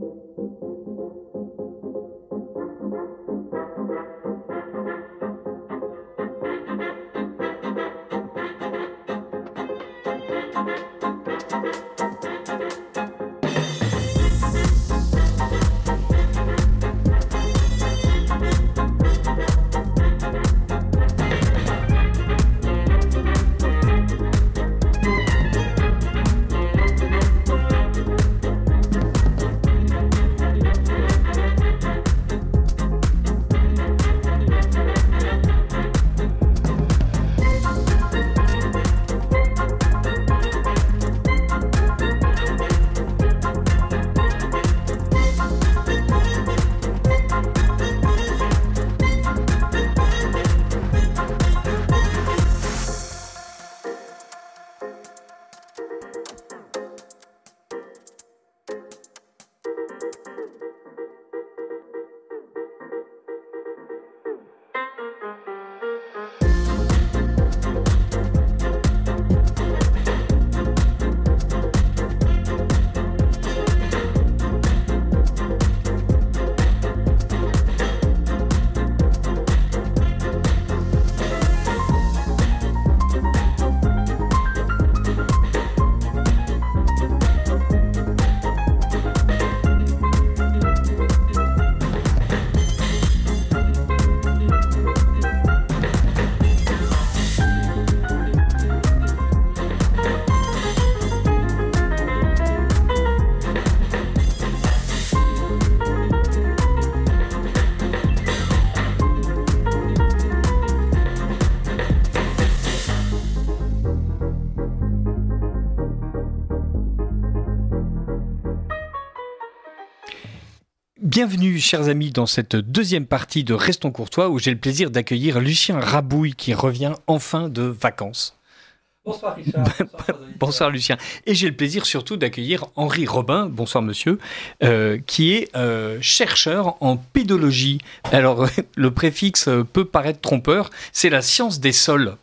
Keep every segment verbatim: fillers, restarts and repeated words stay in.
Bienvenue, chers amis, dans cette deuxième partie de Restons Courtois, où j'ai le plaisir d'accueillir Lucien Rabouille, qui revient enfin de vacances. Bonsoir Richard. Bonsoir, bonsoir Lucien. Et j'ai le plaisir surtout d'accueillir Henri Robin, bonsoir monsieur, euh, qui est euh, chercheur en pédologie. Alors, le préfixe peut paraître trompeur, c'est la science des sols.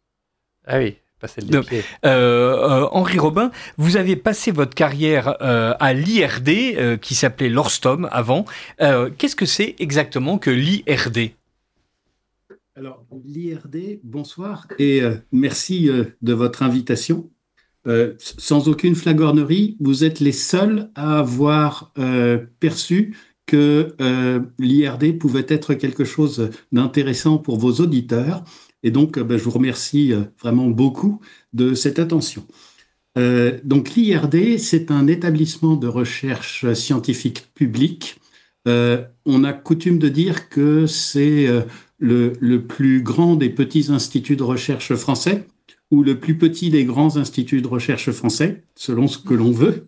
Ah oui. Donc, euh, euh, Henri Robin, vous avez passé votre carrière euh, à l'I R D, euh, qui s'appelait l'Orstom avant. Euh, qu'est-ce que c'est exactement que l'I R D ? Alors, l'I R D, bonsoir et euh, merci euh, de votre invitation. Euh, sans aucune flagornerie, vous êtes les seuls à avoir euh, perçu que euh, l'I R D pouvait être quelque chose d'intéressant pour vos auditeurs. Et donc, ben, je vous remercie vraiment beaucoup de cette attention. Euh, donc, l'I R D, c'est un établissement de recherche scientifique public. Euh, on a coutume de dire que c'est euh, le, le plus grand des petits instituts de recherche français ou le plus petit des grands instituts de recherche français, selon ce que l'on veut.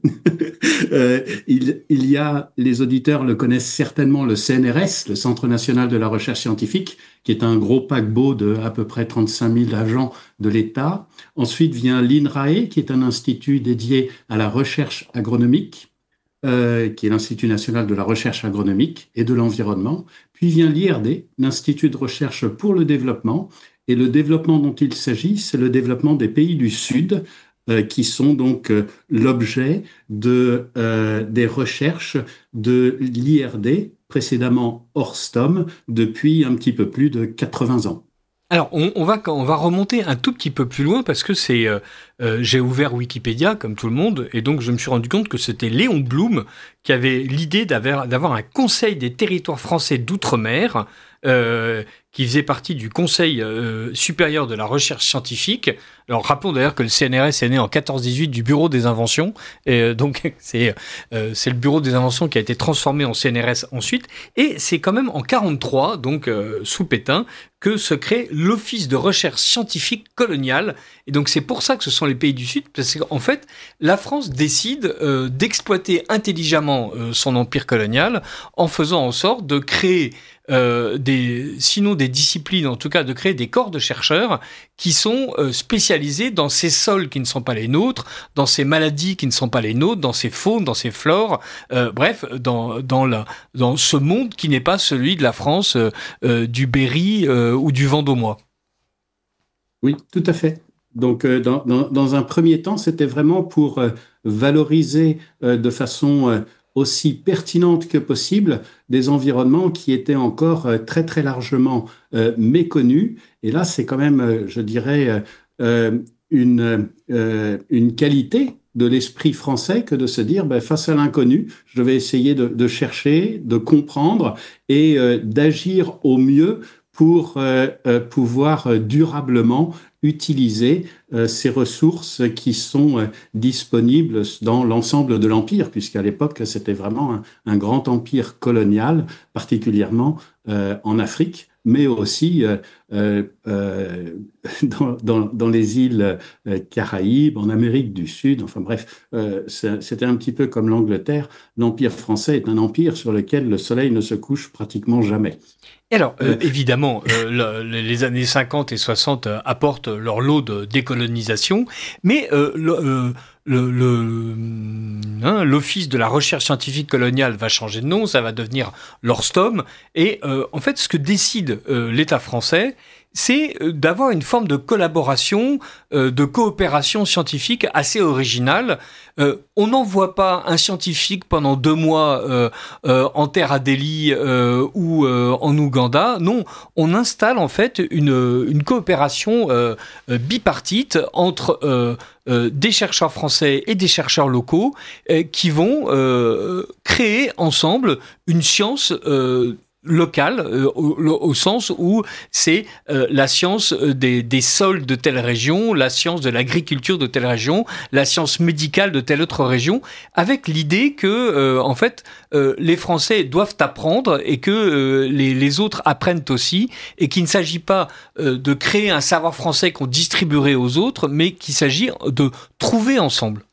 euh, il, il y a, les auditeurs le connaissent certainement, le C N R S, le Centre national de la recherche scientifique, qui est un gros paquebot de à peu près trente-cinq mille agents de l'État. Ensuite vient l'I N R A E, qui est un institut dédié à la recherche agronomique, euh, qui est l'Institut national de la recherche agronomique et de l'environnement. Puis vient l'I R D, l'Institut de recherche pour le développement. Et le développement dont il s'agit, c'est le développement des pays du Sud, euh, qui sont donc euh, l'objet de, euh, des recherches de l'I R D, précédemment Orstom, depuis un petit peu plus de quatre-vingts ans. Alors, on, on, va, on va remonter un tout petit peu plus loin parce que c'est, euh, euh, j'ai ouvert Wikipédia, comme tout le monde, et donc je me suis rendu compte que c'était Léon Blum qui avait l'idée d'avoir, d'avoir un conseil des territoires français d'outre-mer, euh, qui faisait partie du Conseil euh, supérieur de la recherche scientifique. Alors, rappelons d'ailleurs que le C N R S est né en quatorze dix-huit du Bureau des Inventions, et euh, donc c'est, euh, c'est le Bureau des Inventions qui a été transformé en C N R S ensuite, et c'est quand même en quarante-trois, donc euh, sous Pétain, que se crée l'Office de recherche scientifique coloniale. Et donc c'est pour ça que ce sont les pays du Sud, parce qu'en fait, la France décide euh, d'exploiter intelligemment euh, son empire colonial en faisant en sorte de créer Euh, des, sinon des disciplines, en tout cas de créer des corps de chercheurs qui sont euh, spécialisés dans ces sols qui ne sont pas les nôtres, dans ces maladies qui ne sont pas les nôtres, dans ces faunes, dans ces flores, euh, bref, dans, dans, la, dans ce monde qui n'est pas celui de la France, euh, euh, du Berry euh, ou du Vendômois. Oui, tout à fait. Donc, euh, dans, dans, dans un premier temps, c'était vraiment pour euh, valoriser euh, de façon euh, aussi pertinente que possible des environnements qui étaient encore euh, très très largement euh, méconnus. Et là, c'est quand même, euh, je dirais, euh, une, euh, une qualité de l'esprit français que de se dire, ben, face à l'inconnu, je vais essayer de, de chercher, de comprendre et euh, d'agir au mieux pour euh, euh, pouvoir euh, durablement utiliser euh, ces ressources qui sont euh, disponibles dans l'ensemble de l'Empire, puisqu'à l'époque, c'était vraiment un, un grand empire colonial, particulièrement euh, en Afrique, mais aussi euh, euh, euh, dans, dans, dans les îles euh, Caraïbes, en Amérique du Sud. Enfin bref, euh, c'était un petit peu comme l'Angleterre. L'Empire français est un empire sur lequel le soleil ne se couche pratiquement jamais. Et alors, euh, évidemment, euh, le, les années cinquante et soixante euh, apportent leur lot de décolonisation, mais euh, le, euh, le, le, hein, l'Office de la recherche scientifique coloniale va changer de nom, ça va devenir l'Orstom, et euh, en fait, ce que décide euh, l'État français, c'est d'avoir une forme de collaboration, euh, de coopération scientifique assez originale. Euh, on n'envoie pas un scientifique pendant deux mois euh, euh, en terre à Delhi euh, ou euh, en Ouganda. Non, on installe en fait une, une coopération euh, bipartite entre euh, euh, des chercheurs français et des chercheurs locaux euh, qui vont euh, créer ensemble une science euh, local euh, au, au sens où c'est euh, la science des, des sols de telle région, la science de l'agriculture de telle région, la science médicale de telle autre région, avec l'idée que euh, en fait euh, les Français doivent apprendre et que euh, les, les autres apprennent aussi, et qu'il ne s'agit pas euh, de créer un savoir français qu'on distribuerait aux autres, mais qu'il s'agit de trouver ensemble.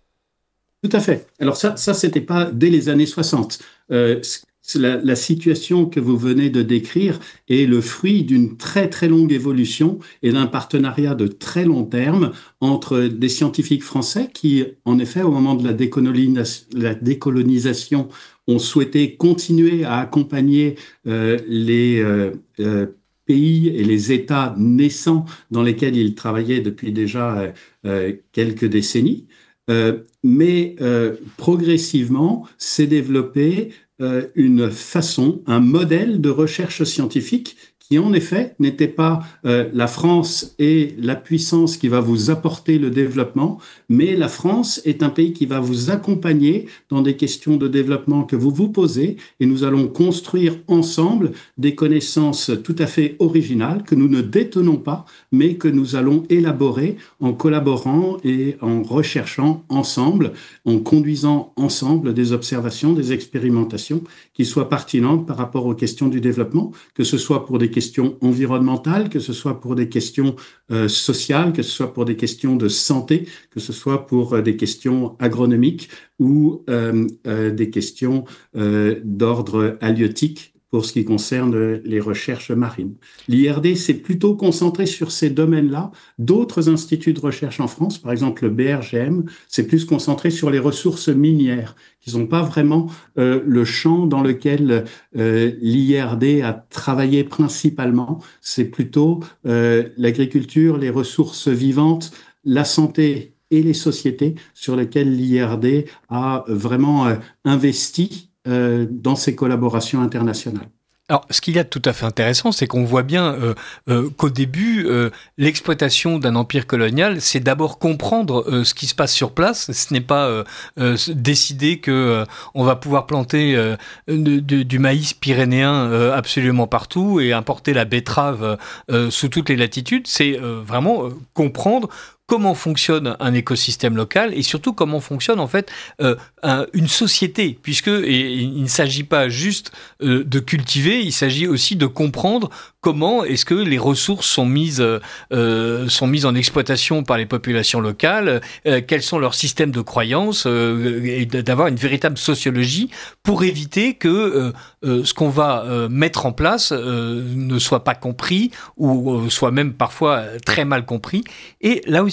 Tout à fait. Alors ça, ça c'était pas dès les années soixante. Euh, La, la situation que vous venez de décrire est le fruit d'une très très longue évolution et d'un partenariat de très long terme entre des scientifiques français qui, en effet, au moment de la, décolonis- la décolonisation, ont souhaité continuer à accompagner euh, les euh, euh, pays et les États naissants dans lesquels ils travaillaient depuis déjà euh, quelques décennies. Euh, mais euh, progressivement s'est développé euh, une façon, un modèle de recherche scientifique qui en effet n'était pas euh, la France est la puissance qui va vous apporter le développement, mais la France est un pays qui va vous accompagner dans des questions de développement que vous vous posez, et nous allons construire ensemble des connaissances tout à fait originales que nous ne détenons pas, mais que nous allons élaborer en collaborant et en recherchant ensemble, en conduisant ensemble des observations, des expérimentations qui soient pertinentes par rapport aux questions du développement, que ce soit pour des questions environnementales, que ce soit pour des questions euh, sociales, que ce soit pour des questions de santé, que ce soit pour euh, des questions agronomiques ou euh, euh, des questions euh, d'ordre halieutique pour ce qui concerne les recherches marines. L'I R D s'est plutôt concentré sur ces domaines-là. D'autres instituts de recherche en France, par exemple le B R G M, s'est plus concentré sur les ressources minières, qui sont pas vraiment euh, le champ dans lequel euh, l'I R D a travaillé principalement. C'est plutôt euh, l'agriculture, les ressources vivantes, la santé et les sociétés sur lesquelles l'I R D a vraiment euh, investi Euh, dans ces collaborations internationales. Alors, ce qu'il y a de tout à fait intéressant, c'est qu'on voit bien euh, euh, qu'au début, euh, l'exploitation d'un empire colonial, c'est d'abord comprendre euh, ce qui se passe sur place. Ce n'est pas euh, euh, décider que euh, on va pouvoir planter euh, de, de, du maïs pyrénéen euh, absolument partout et importer la betterave euh, sous toutes les latitudes. C'est euh, vraiment euh, comprendre comment fonctionne un écosystème local et surtout comment fonctionne en fait euh, un, une société, puisque et, il ne s'agit pas juste euh, de cultiver, il s'agit aussi de comprendre comment est-ce que les ressources sont mises euh, sont mises en exploitation par les populations locales, euh, quels sont leurs systèmes de croyances, euh, et d'avoir une véritable sociologie pour éviter que euh, euh, ce qu'on va euh, mettre en place euh, ne soit pas compris ou euh, soit même parfois très mal compris. Et là aussi,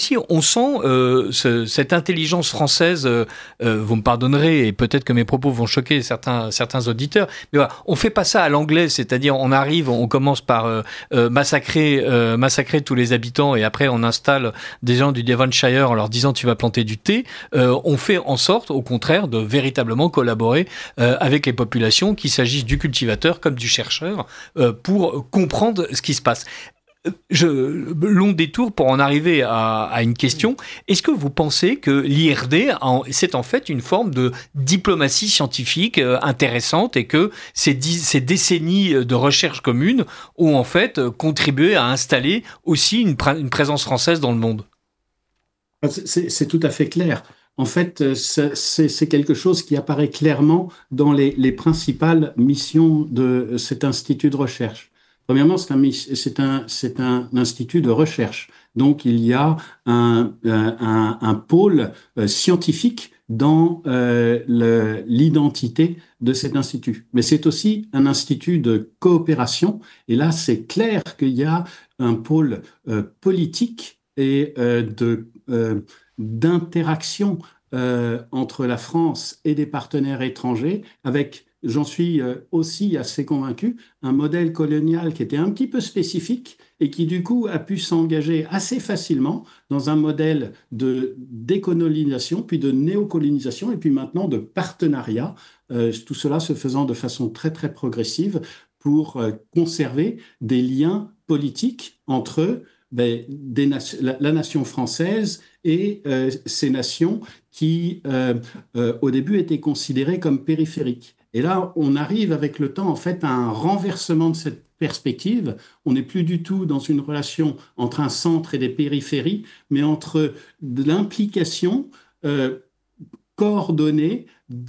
aussi, on sent euh, ce, cette intelligence française, euh, euh, vous me pardonnerez, et peut-être que mes propos vont choquer certains, certains auditeurs, mais voilà, on fait pas ça à l'anglais, c'est-à-dire on arrive, on commence par euh, euh, massacrer, euh, massacrer tous les habitants, et après on installe des gens du Devonshire en leur disant tu vas planter du thé. Euh, on fait en sorte, au contraire, de véritablement collaborer euh, avec les populations, qu'il s'agisse du cultivateur comme du chercheur, euh, pour comprendre ce qui se passe. Je, long détour pour en arriver à, à une question. Est-ce que vous pensez que l'I R D, en, c'est en fait une forme de diplomatie scientifique euh, intéressante et que ces, dix, ces décennies de recherche commune ont en fait contribué à installer aussi une, pr- une présence française dans le monde? C'est, c'est tout à fait clair. En fait, c'est, c'est quelque chose qui apparaît clairement dans les, les principales missions de cet institut de recherche. Premièrement, c'est un, c'est un, c'est un institut de recherche. Donc, il y a un, un, un pôle scientifique dans euh, le, l'identité de cet institut. Mais c'est aussi un institut de coopération. Et là, c'est clair qu'il y a un pôle euh, politique et euh, de, euh, d'interaction euh, entre la France et des partenaires étrangers avec, j'en suis aussi assez convaincu, un modèle colonial qui était un petit peu spécifique et qui du coup a pu s'engager assez facilement dans un modèle de décolonisation, puis de néocolonisation et puis maintenant de partenariat, euh, tout cela se faisant de façon très très progressive pour euh, conserver des liens politiques entre ben, des nation, la, la nation française et euh, ces nations qui, euh, euh, au début, étaient considérées comme périphériques. Et là, on arrive avec le temps, en fait, à un renversement de cette perspective. On n'est plus du tout dans une relation entre un centre et des périphéries, mais entre de l'implication euh, coordonnée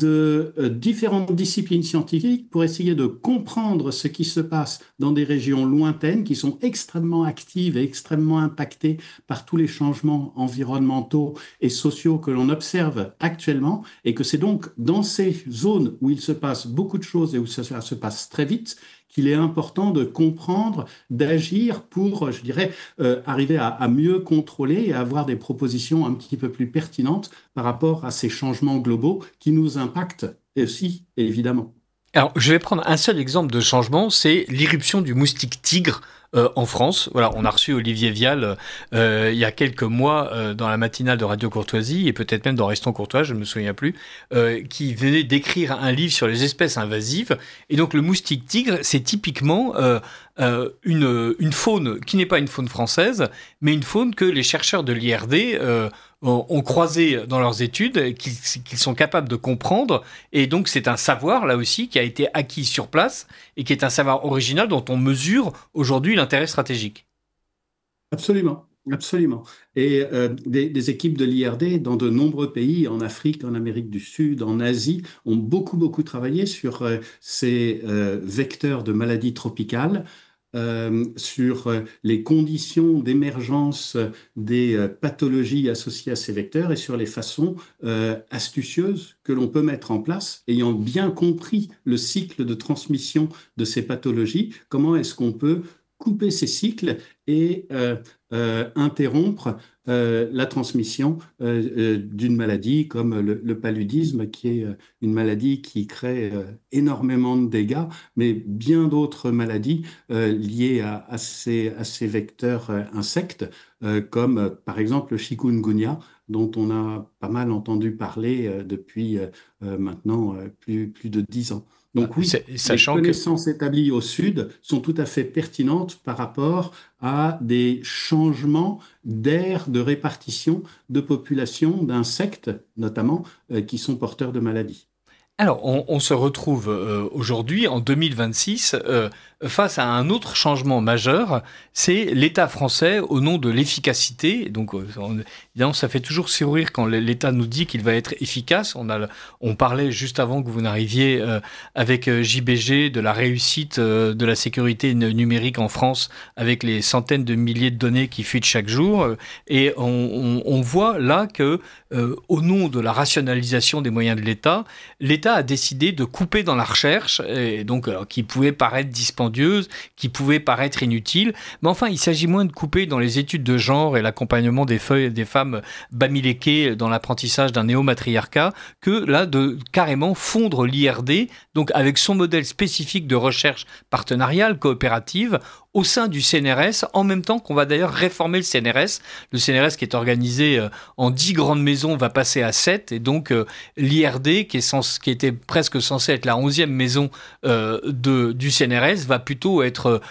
de euh, différentes disciplines scientifiques pour essayer de comprendre ce qui se passe dans des régions lointaines qui sont extrêmement actives et extrêmement impactées par tous les changements environnementaux et sociaux que l'on observe actuellement, et que c'est donc dans ces zones où il se passe beaucoup de choses et où ça se passe très vite qu'il est important de comprendre, d'agir pour, je dirais, euh, arriver à, à mieux contrôler et à avoir des propositions un petit peu plus pertinentes par rapport à ces changements globaux qui nous impactent aussi, évidemment. Alors, je vais prendre un seul exemple de changement, c'est l'irruption du moustique tigre euh, en France. Voilà, on a reçu Olivier Vial euh, il y a quelques mois euh, dans la matinale de Radio Courtoisie et peut-être même dans Restons Courtois, je ne me souviens plus, euh, qui venait d'écrire un livre sur les espèces invasives. Et donc, le moustique tigre, c'est typiquement euh, euh, une, une faune qui n'est pas une faune française, mais une faune que les chercheurs de l'I R D euh, ont croisé dans leurs études, qu'ils, qu'ils sont capables de comprendre. Et donc, c'est un savoir, là aussi, qui a été acquis sur place et qui est un savoir original dont on mesure aujourd'hui l'intérêt stratégique. Absolument, absolument. Et euh, des, des équipes de l'I R D dans de nombreux pays, en Afrique, en Amérique du Sud, en Asie, ont beaucoup, beaucoup travaillé sur euh, ces euh, vecteurs de maladies tropicales, Euh, sur euh, les conditions d'émergence des euh, pathologies associées à ces vecteurs et sur les façons euh, astucieuses que l'on peut mettre en place, ayant bien compris le cycle de transmission de ces pathologies, comment est-ce qu'on peut couper ces cycles et euh, euh, interrompre euh, la transmission euh, euh, d'une maladie comme le, le paludisme, qui est une maladie qui crée euh, énormément de dégâts, mais bien d'autres maladies euh, liées à, à, ces, à ces vecteurs euh, insectes, euh, comme euh, par exemple le chikungunya, dont on a pas mal entendu parler euh, depuis euh, maintenant euh, plus, plus de dix ans. Donc oui, les connaissances que... établies au sud sont tout à fait pertinentes par rapport à des changements d'aire de répartition de populations d'insectes, notamment, euh, qui sont porteurs de maladies. Alors, on, on se retrouve euh, aujourd'hui, en deux mille vingt-six, euh, face à un autre changement majeur, c'est l'État français au nom de l'efficacité. Donc, on, évidemment, ça fait toujours sourire quand l'État nous dit qu'il va être efficace. On, a, on parlait juste avant que vous n'arriviez euh, avec J B G de la réussite euh, de la sécurité numérique en France avec les centaines de milliers de données qui fuitent chaque jour. Et on, on, on voit là que, euh, au nom de la rationalisation des moyens de l'État, l'État l'État a décidé de couper dans la recherche, et donc alors, qui pouvait paraître dispendieuse, qui pouvait paraître inutile, mais enfin il s'agit moins de couper dans les études de genre et l'accompagnement des, feuilles, des femmes bamilékées dans l'apprentissage d'un néomatriarcat, que là de carrément fondre l'I R D, donc avec son modèle spécifique de recherche partenariale, coopérative, au sein du C N R S, en même temps qu'on va d'ailleurs réformer le C N R S. Le C N R S qui est organisé euh, en dix grandes maisons va passer à sept, et donc euh, l'I R D, qui, est sens, qui était presque censé être la onzième maison euh, de, du C N R S, va plutôt être euh,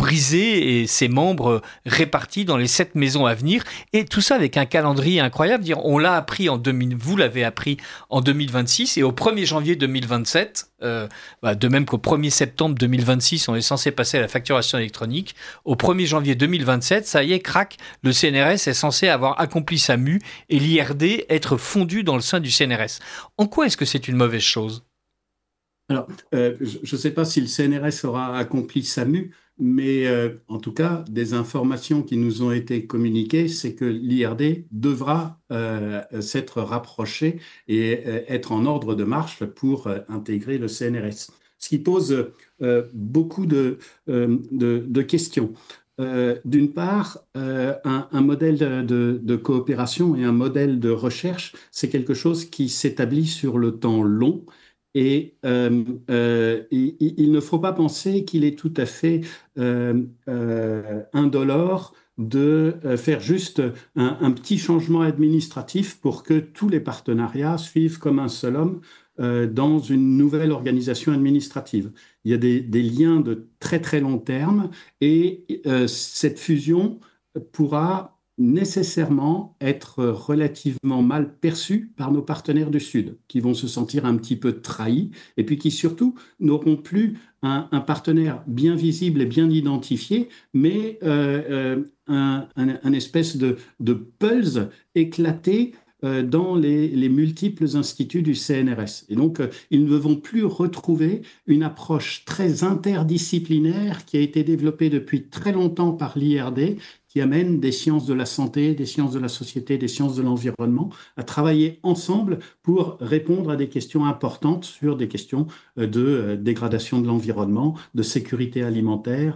brisé et ses membres euh, répartis dans les sept maisons à venir. Et tout ça avec un calendrier incroyable. Dire, on l'a appris en deux mille, vous l'avez appris en deux mille vingt-six, et au premier janvier deux mille vingt-sept, euh, bah, de même qu'au premier septembre deux mille vingt-six, on est censé passer à la facturation électronique. Au premier janvier deux mille vingt-sept, ça y est, crac, le C N R S est censé avoir accompli sa mue et l'I R D être fondu dans le sein du C N R S. En quoi est-ce que c'est une mauvaise chose ? Alors, euh, je ne sais pas si le C N R S aura accompli sa mue, mais euh, en tout cas, des informations qui nous ont été communiquées, c'est que l'I R D devra euh, s'être rapproché et euh, être en ordre de marche pour euh, intégrer le C N R S. Ce qui pose euh, beaucoup de, euh, de, de questions. Euh, d'une part, euh, un, un modèle de, de, de coopération et un modèle de recherche, c'est quelque chose qui s'établit sur le temps long. Et euh, euh, il, il ne faut pas penser qu'il est tout à fait euh, euh, indolore de faire juste un, un petit changement administratif pour que tous les partenariats suivent comme un seul homme euh, dans une nouvelle organisation administrative. Il y a des, des liens de très très long terme, et euh, cette fusion pourra nécessairement être relativement mal perçue par nos partenaires du Sud, qui vont se sentir un petit peu trahis, et puis qui surtout n'auront plus un, un partenaire bien visible et bien identifié, mais euh, euh, un, un, un espèce de, de pulse éclaté euh, dans les, les multiples instituts du C N R S. Et donc, euh, ils ne vont plus retrouver une approche très interdisciplinaire qui a été développée depuis très longtemps par l'I R D, qui amène des sciences de la santé, des sciences de la société, des sciences de l'environnement à travailler ensemble pour répondre à des questions importantes sur des questions de dégradation de l'environnement, de sécurité alimentaire,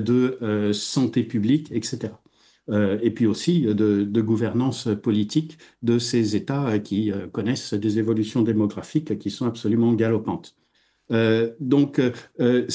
de santé publique, et cetera. Et puis aussi de, de gouvernance politique de ces États qui connaissent des évolutions démographiques qui sont absolument galopantes. Euh, donc, euh,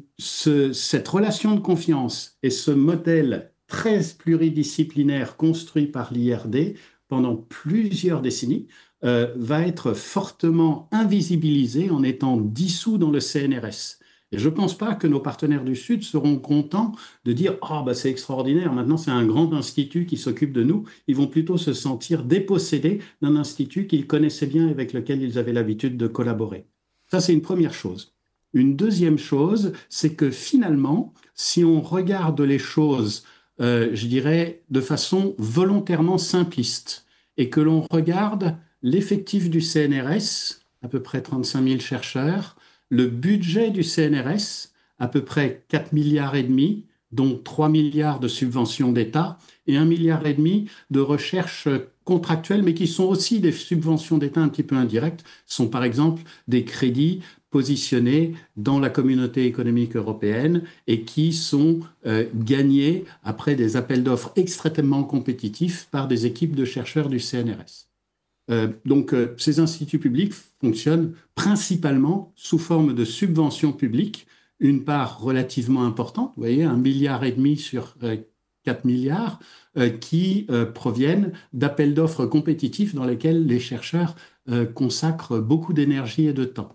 ce, cette relation de confiance et ce modèle très pluridisciplinaire construit par l'I R D pendant plusieurs décennies euh, va être fortement invisibilisé en étant dissous dans le C N R S. Et je ne pense pas que nos partenaires du Sud seront contents de dire « Ah, bah, c'est extraordinaire, maintenant c'est un grand institut qui s'occupe de nous ». Ils vont plutôt se sentir dépossédés d'un institut qu'ils connaissaient bien et avec lequel ils avaient l'habitude de collaborer. Ça, c'est une première chose. Une deuxième chose, c'est que finalement, si on regarde les choses, euh, je dirais, de façon volontairement simpliste, et que l'on regarde l'effectif du C N R S, à peu près trente-cinq mille chercheurs, le budget du C N R S, à peu près quatre milliards et demi, dont trois milliards de subventions d'État et un milliard et demi de recherche contractuelle, mais qui sont aussi des subventions d'État un petit peu indirectes, sont par exemple des crédits positionnés dans la communauté économique européenne et qui sont euh, gagnés après des appels d'offres extrêmement compétitifs par des équipes de chercheurs du C N R S. Euh, donc, euh, ces instituts publics fonctionnent principalement sous forme de subventions publiques, une part relativement importante, vous voyez, un milliard et demi sur euh, quatre milliards, euh, qui euh, proviennent d'appels d'offres compétitifs dans lesquels les chercheurs euh, consacrent beaucoup d'énergie et de temps.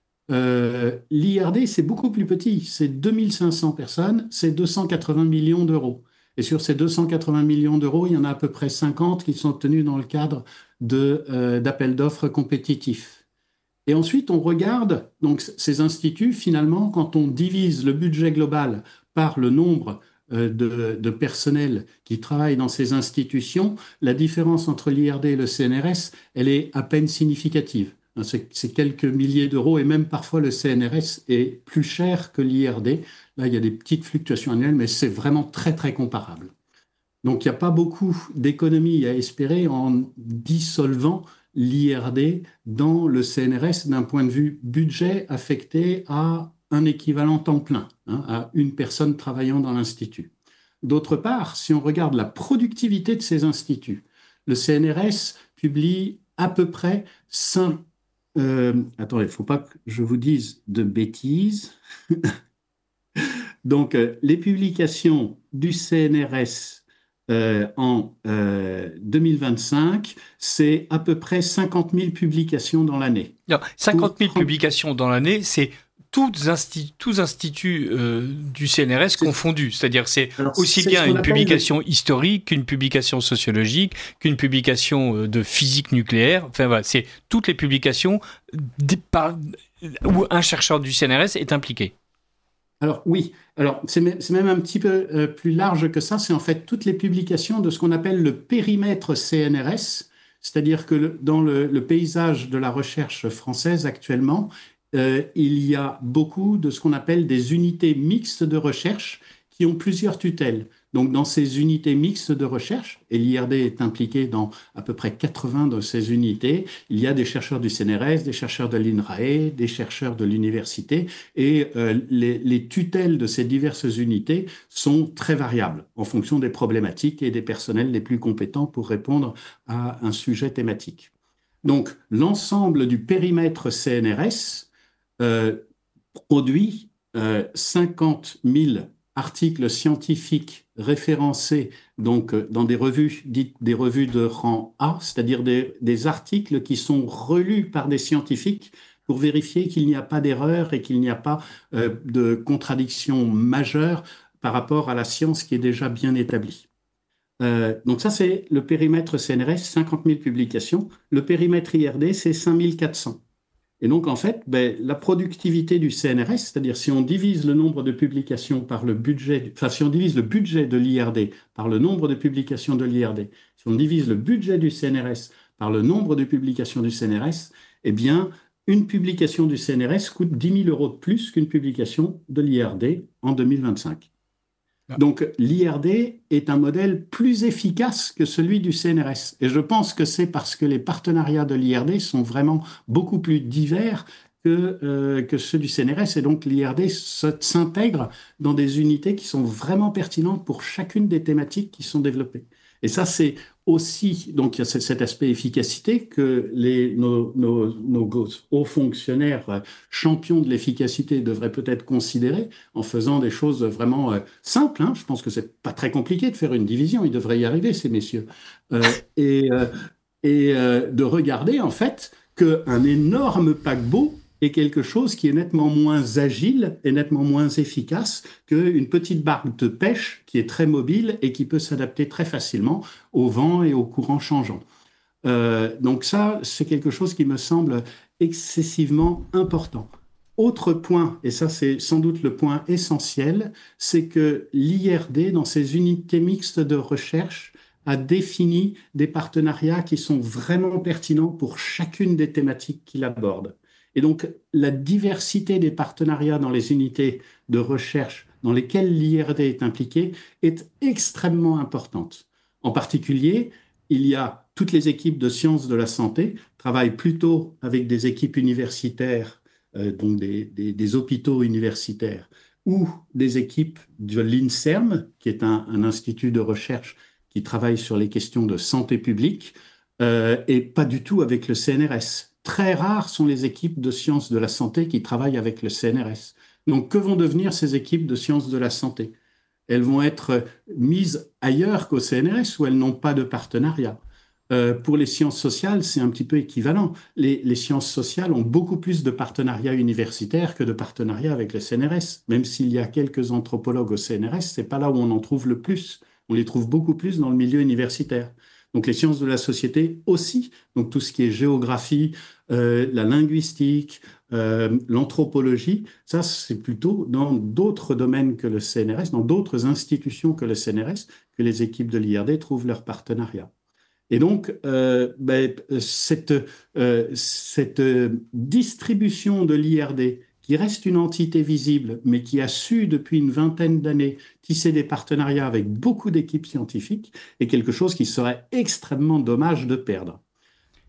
Euh, L'I R D, c'est beaucoup plus petit, c'est deux mille cinq cents personnes, c'est deux cent quatre-vingts millions d'euros. Et sur ces deux cent quatre-vingts millions d'euros, il y en a à peu près cinquante qui sont obtenus dans le cadre de, euh, d'appels d'offres compétitifs. Et ensuite, on regarde donc ces instituts, finalement, quand on divise le budget global par le nombre euh, de, de personnel qui travaillent dans ces institutions, la différence entre l'I R D et le C N R S, elle est à peine significative. C'est, c'est quelques milliers d'euros, et même parfois le C N R S est plus cher que l'I R D. Là, il y a des petites fluctuations annuelles, mais c'est vraiment très, très comparable. Donc, il n'y a pas beaucoup d'économies à espérer en dissolvant l'I R D dans le C N R S d'un point de vue budget affecté à un équivalent temps plein, hein, à une personne travaillant dans l'institut. D'autre part, si on regarde la productivité de ces instituts, le C N R S publie à peu près cinq... Euh, attendez, il ne faut pas que je vous dise de bêtises. Donc, euh, les publications du C N R S euh, en euh, deux mille vingt-cinq, c'est à peu près cinquante mille publications dans l'année. Non, cinquante mille publications dans l'année, c'est tous instituts, tous instituts euh, du C N R S confondus. C'est-à-dire c'est Alors, aussi c'est bien une publication le... historique qu'une publication sociologique, qu'une publication de physique nucléaire. Enfin voilà, c'est toutes les publications par, où un chercheur du C N R S est impliqué. Alors oui, alors c'est même un petit peu euh, plus large que ça. C'est en fait toutes les publications de ce qu'on appelle le périmètre C N R S, c'est-à-dire que le, dans le, le paysage de la recherche française actuellement, euh, il y a beaucoup de ce qu'on appelle des unités mixtes de recherche qui ont plusieurs tutelles. Donc dans ces unités mixtes de recherche, et l'I R D est impliqué dans à peu près quatre-vingts de ces unités, il y a des chercheurs du C N R S, des chercheurs de l'INRAE, des chercheurs de l'université, et euh, les, les tutelles de ces diverses unités sont très variables en fonction des problématiques et des personnels les plus compétents pour répondre à un sujet thématique. Donc l'ensemble du périmètre C N R S euh, produit euh, cinquante mille articles scientifiques référencés donc, dans des revues dites des revues de rang A, c'est-à-dire des, des articles qui sont relus par des scientifiques pour vérifier qu'il n'y a pas d'erreur et qu'il n'y a pas euh, de contradiction majeure par rapport à la science qui est déjà bien établie. Euh, donc ça, c'est le périmètre C N R S, cinquante mille publications. Le périmètre I R D, c'est cinq mille quatre cents. Et donc, en fait, ben, la productivité du C N R S, c'est-à-dire si on divise le nombre de publications par le budget, enfin, si on divise le budget de l'I R D par le nombre de publications de l'I R D, si on divise le budget du C N R S par le nombre de publications du C N R S, eh bien, une publication du C N R S coûte dix mille euros de plus qu'une publication de l'I R D en deux mille vingt-cinq. Donc, l'I R D est un modèle plus efficace que celui du C N R S. Et je pense que c'est parce que les partenariats de l'I R D sont vraiment beaucoup plus divers que, euh, que ceux du C N R S. Et donc, l'I R D s'intègre dans des unités qui sont vraiment pertinentes pour chacune des thématiques qui sont développées. Et ça, c'est aussi, donc il y a cet aspect efficacité que les, nos, nos, nos hauts fonctionnaires champions de l'efficacité devraient peut-être considérer en faisant des choses vraiment euh, simples. Hein. Je pense que c'est pas très compliqué de faire une division, ils devraient y arriver, ces messieurs. Euh, et euh, et euh, de regarder en fait qu'un énorme paquebot est quelque chose qui est nettement moins agile et nettement moins efficace qu'une petite barque de pêche qui est très mobile et qui peut s'adapter très facilement au vent et aux courants changeants. Euh, donc ça, c'est quelque chose qui me semble excessivement important. Autre point, et ça c'est sans doute le point essentiel, c'est que l'I R D, dans ses unités mixtes de recherche, a défini des partenariats qui sont vraiment pertinents pour chacune des thématiques qu'il aborde. Et donc, la diversité des partenariats dans les unités de recherche dans lesquelles l'I R D est impliqué est extrêmement importante. En particulier, il y a toutes les équipes de sciences de la santé travaillent plutôt avec des équipes universitaires, euh, donc des, des, des hôpitaux universitaires, ou des équipes de l'INSERM, qui est un, un institut de recherche qui travaille sur les questions de santé publique, euh, et pas du tout avec le C N R S. Très rares sont les équipes de sciences de la santé qui travaillent avec le C N R S. Donc, que vont devenir ces équipes de sciences de la santé? Elles vont être mises ailleurs qu'au C N R S où elles n'ont pas de partenariat. Euh, pour les sciences sociales, c'est un petit peu équivalent. Les, les sciences sociales ont beaucoup plus de partenariats universitaires que de partenariats avec le C N R S. Même s'il y a quelques anthropologues au C N R S, c'est pas là où on en trouve le plus. On les trouve beaucoup plus dans le milieu universitaire. Donc les sciences de la société aussi, donc tout ce qui est géographie, euh, la linguistique, euh, l'anthropologie, ça c'est plutôt dans d'autres domaines que le C N R S, dans d'autres institutions que le C N R S, que les équipes de l'I R D trouvent leur partenariat. Et donc, euh, ben, cette, euh, cette distribution de l'I R D, qui reste une entité visible, mais qui a su depuis une vingtaine d'années tisser des partenariats avec beaucoup d'équipes scientifiques, est quelque chose qui serait extrêmement dommage de perdre.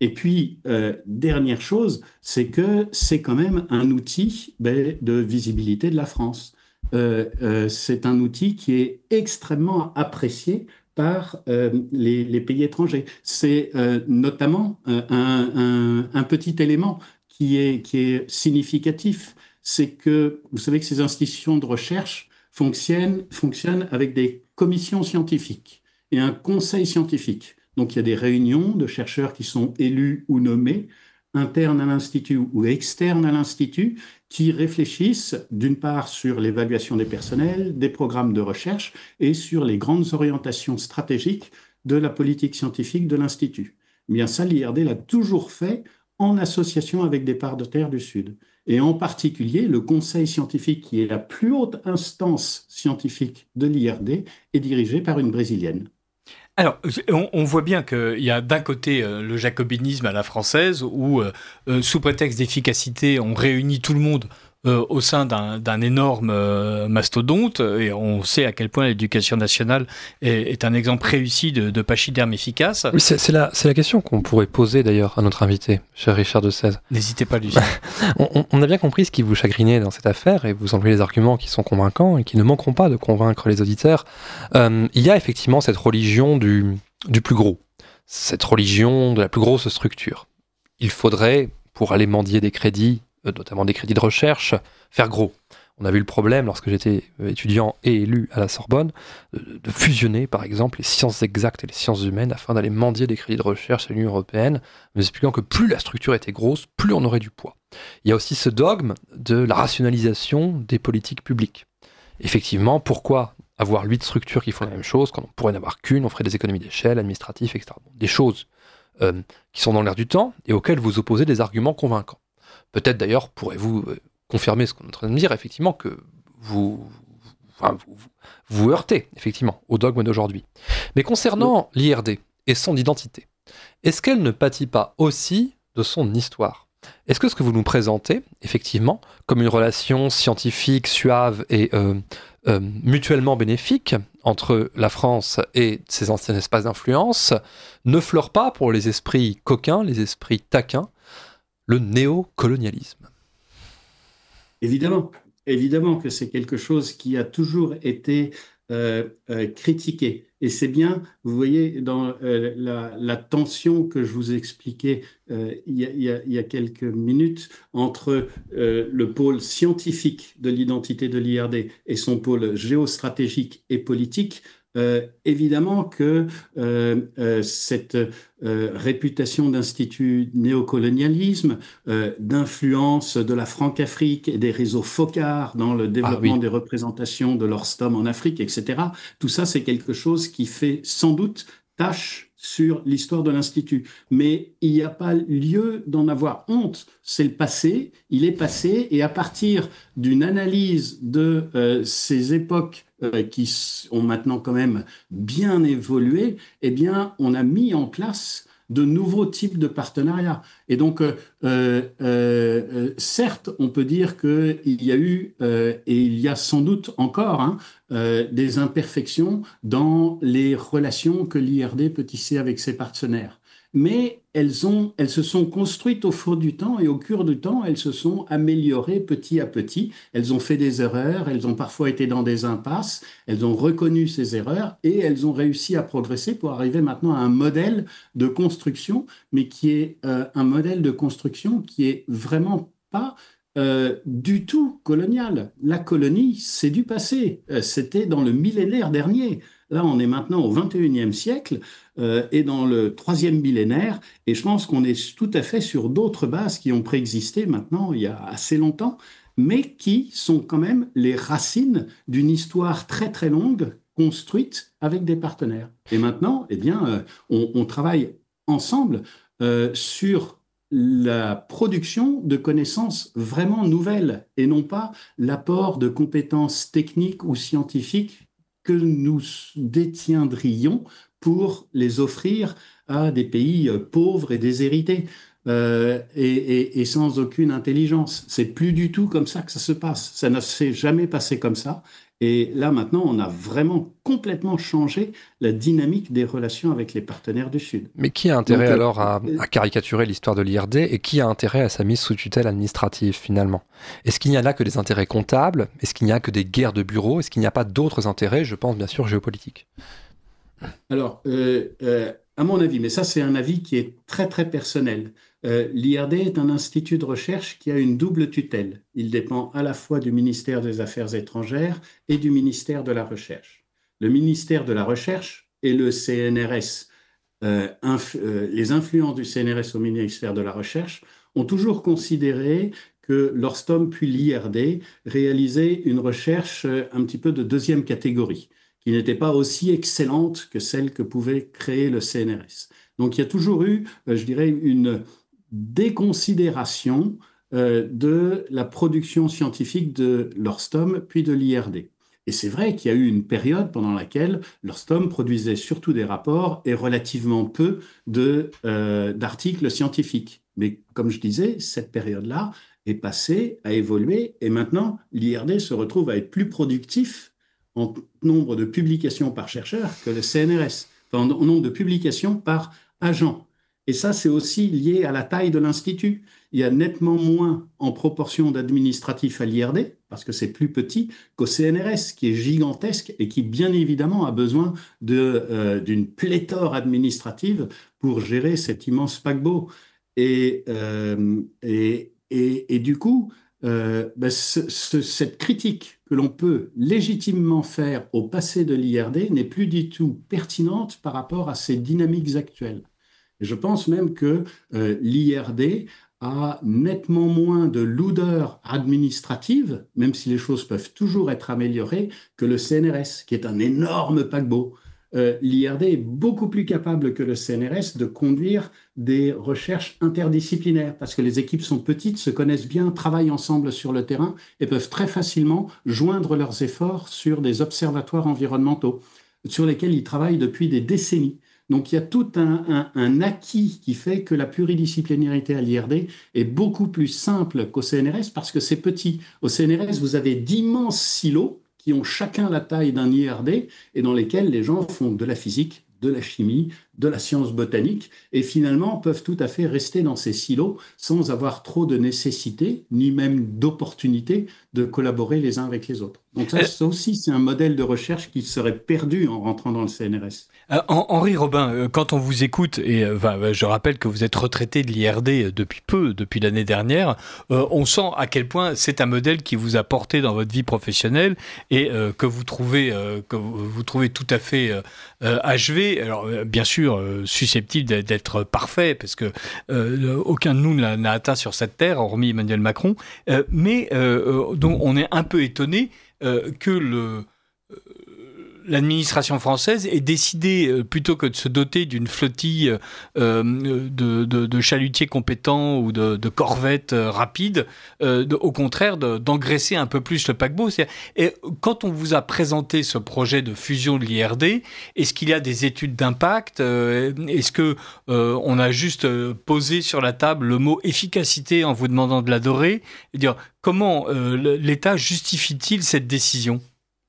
Et puis, euh, dernière chose, c'est que c'est quand même un outil ben, de visibilité de la France. Euh, euh, c'est un outil qui est extrêmement apprécié par euh, les, les pays étrangers. C'est euh, notamment euh, un, un- un petit élément qui est, qui est significatif, c'est que vous savez que ces institutions de recherche fonctionnent, fonctionnent avec des commissions scientifiques et un conseil scientifique. Donc il y a des réunions de chercheurs qui sont élus ou nommés, internes à l'institut ou externes à l'institut, qui réfléchissent d'une part sur l'évaluation des personnels, des programmes de recherche et sur les grandes orientations stratégiques de la politique scientifique de l'Institut. Eh bien ça, l'I R D l'a toujours fait en association avec des partenaires du Sud. Et en particulier, le conseil scientifique, qui est la plus haute instance scientifique de l'I R D, est dirigé par une Brésilienne. Alors, on, on voit bien qu'il y a d'un côté euh, le jacobinisme à la française, où, euh, euh, sous prétexte d'efficacité, on réunit tout le monde euh, au sein d'un, d'un énorme euh, mastodonte, et on sait à quel point l'éducation nationale est, est un exemple réussi de, de pachyderme efficace. Oui, c'est, c'est, la, c'est la question qu'on pourrait poser d'ailleurs à notre invité, cher Richard de Sèze. N'hésitez pas, Lucien. on, on a bien compris ce qui vous chagrinait dans cette affaire, et vous employez des arguments qui sont convaincants et qui ne manqueront pas de convaincre les auditeurs. Euh, il y a effectivement cette religion du, du plus gros, cette religion de la plus grosse structure. Il faudrait, pour aller mendier des crédits, notamment des crédits de recherche, faire gros. On a vu le problème lorsque j'étais étudiant et élu à la Sorbonne, de, de fusionner par exemple les sciences exactes et les sciences humaines afin d'aller mendier des crédits de recherche à l'Union européenne, nous expliquant que plus la structure était grosse, plus on aurait du poids. Il y a aussi ce dogme de la rationalisation des politiques publiques. Effectivement, pourquoi avoir huit structures qui font la même chose quand on pourrait n'avoir qu'une, on ferait des économies d'échelle, administratives, et cetera. Bon, des choses euh, qui sont dans l'air du temps et auxquelles vous opposez des arguments convaincants. Peut-être d'ailleurs pourrez-vous euh, confirmer ce qu'on est en train de dire, effectivement, que vous enfin, vous, vous, vous heurtez, effectivement, au dogme d'aujourd'hui. Mais concernant oui. l'I R D et son identité, est-ce qu'elle ne pâtit pas aussi de son histoire ? Est-ce que ce que vous nous présentez, effectivement, comme une relation scientifique, suave et euh, euh, mutuellement bénéfique entre la France et ses anciens espaces d'influence, ne fleure pas pour les esprits coquins, les esprits taquins, le néocolonialisme ? Évidemment, évidemment que c'est quelque chose qui a toujours été euh, euh, critiqué. Et c'est bien, vous voyez, dans euh, la, la tension que je vous expliquais euh, il, y a, il, y a, il y a quelques minutes entre euh, le pôle scientifique de l'identité de l'I R D et son pôle géostratégique et politique. Euh, évidemment que euh, euh, cette euh, réputation d'institut néocolonialisme, euh, d'influence de la Franc-Afrique et des réseaux focards dans le développement ah, oui. des représentations de l'Orstom en Afrique, et cetera, tout ça, c'est quelque chose qui fait sans doute tâche sur l'histoire de l'Institut. Mais il n'y a pas lieu d'en avoir honte. C'est le passé, il est passé, et à partir d'une analyse de euh, ces époques euh, qui ont maintenant quand même bien évolué, eh bien, on a mis en place de nouveaux types de partenariats. Et donc, euh, euh, euh, certes, on peut dire qu'il y a eu, euh, et il y a sans doute encore, hein, euh, des imperfections dans les relations que l'I R D peut tisser avec ses partenaires. Mais elles, ont, elles se sont construites au fil du temps et au cours du temps, elles se sont améliorées petit à petit. Elles ont fait des erreurs, elles ont parfois été dans des impasses, elles ont reconnu ces erreurs et elles ont réussi à progresser pour arriver maintenant à un modèle de construction, mais qui est euh, un modèle de construction qui est vraiment pas Euh, du tout colonial. La colonie, c'est du passé. Euh, c'était dans le millénaire dernier. Là, on est maintenant au vingt et unième siècle euh, et dans le troisième millénaire. Et je pense qu'on est tout à fait sur d'autres bases qui ont préexisté maintenant il y a assez longtemps, mais qui sont quand même les racines d'une histoire très très longue construite avec des partenaires. Et maintenant, eh bien, euh, on, on travaille ensemble euh, sur la production de connaissances vraiment nouvelles et non pas l'apport de compétences techniques ou scientifiques que nous détiendrions pour les offrir à des pays pauvres et déshérités euh, et, et, et sans aucune intelligence. C'est plus du tout comme ça que ça se passe. Ça ne s'est jamais passé comme ça. Et là, maintenant, on a vraiment complètement changé la dynamique des relations avec les partenaires du Sud. Mais qui a intérêt Donc, euh, alors à, euh, à caricaturer l'histoire de l'I R D et qui a intérêt à sa mise sous tutelle administrative finalement? Est-ce qu'il n'y a là que des intérêts comptables? Est-ce qu'il n'y a que des guerres de bureaux? Est-ce qu'il n'y a pas d'autres intérêts? Je pense bien sûr géopolitiques. alors, euh, euh, à mon avis, mais ça, c'est un avis qui est très, très personnel. Euh, L'I R D est un institut de recherche qui a une double tutelle. Il dépend à la fois du ministère des Affaires étrangères et du ministère de la Recherche. Le ministère de la Recherche et le C N R S, euh, inf- euh, les influences du C N R S au ministère de la Recherche, ont toujours considéré que l'Orstom puis l'I R D réalisaient une recherche euh, un petit peu de deuxième catégorie, qui n'était pas aussi excellente que celle que pouvait créer le C N R S. Donc il y a toujours eu, euh, je dirais, une déconsidération euh, de la production scientifique de l'Orstom puis de l'I R D. Et c'est vrai qu'il y a eu une période pendant laquelle l'Orstom produisait surtout des rapports et relativement peu de, euh, d'articles scientifiques. Mais comme je disais, cette période-là est passée, a évolué, et maintenant l'I R D se retrouve à être plus productif en nombre de publications par chercheur que le C N R S, enfin, en nombre de publications par agent. Et ça, c'est aussi lié à la taille de l'institut. Il y a nettement moins en proportion d'administratifs à l'I R D, parce que c'est plus petit, qu'au C N R S, qui est gigantesque et qui, bien évidemment, a besoin de, euh, d'une pléthore administrative pour gérer cet immense paquebot. Et, euh, et, et, et du coup, euh, ben, ce, ce, cette critique que l'on peut légitimement faire au passé de l'I R D n'est plus du tout pertinente par rapport à ces dynamiques actuelles. Je pense même que euh, l'I R D a nettement moins de lourdeur administrative, même si les choses peuvent toujours être améliorées, que le C N R S, qui est un énorme paquebot. Euh, L'I R D est beaucoup plus capable que le C N R S de conduire des recherches interdisciplinaires, parce que les équipes sont petites, se connaissent bien, travaillent ensemble sur le terrain et peuvent très facilement joindre leurs efforts sur des observatoires environnementaux, sur lesquels ils travaillent depuis des décennies. Donc il y a tout un, un, un acquis qui fait que la pluridisciplinarité à l'I R D est beaucoup plus simple qu'au C N R S parce que c'est petit. Au C N R S, vous avez d'immenses silos qui ont chacun la taille d'un I R D et dans lesquels les gens font de la physique, de la chimie, de la science botanique et finalement peuvent tout à fait rester dans ces silos sans avoir trop de nécessité ni même d'opportunité de collaborer les uns avec les autres. Donc ça, ça aussi, c'est un modèle de recherche qui serait perdu en rentrant dans le C N R S. Euh, Henri Robin, euh, quand on vous écoute, et euh, enfin, je rappelle que vous êtes retraité de l'I R D depuis peu, depuis l'année dernière, euh, on sent à quel point c'est un modèle qui vous a porté dans votre vie professionnelle et euh, que vous trouvez euh, que vous, vous trouvez tout à fait euh, euh, achevé. Alors euh, bien sûr euh, susceptible d'être parfait parce que euh, aucun de nous n'a atteint sur cette terre, hormis Emmanuel Macron. Euh, mais euh, donc on est un peu étonné euh, que le l'administration française ait décidé, euh, plutôt que de se doter d'une flottille euh, de, de, de chalutiers compétents ou de, de corvettes euh, rapides, euh, de, au contraire de, d'engraisser un peu plus le paquebot. Et quand on vous a présenté ce projet de fusion de l'I R D, est-ce qu'il y a des études d'impact? euh, Est-ce que euh, on a juste posé sur la table le mot efficacité en vous demandant de l'adorer? Dire comment euh, l'État justifie-t-il cette décision?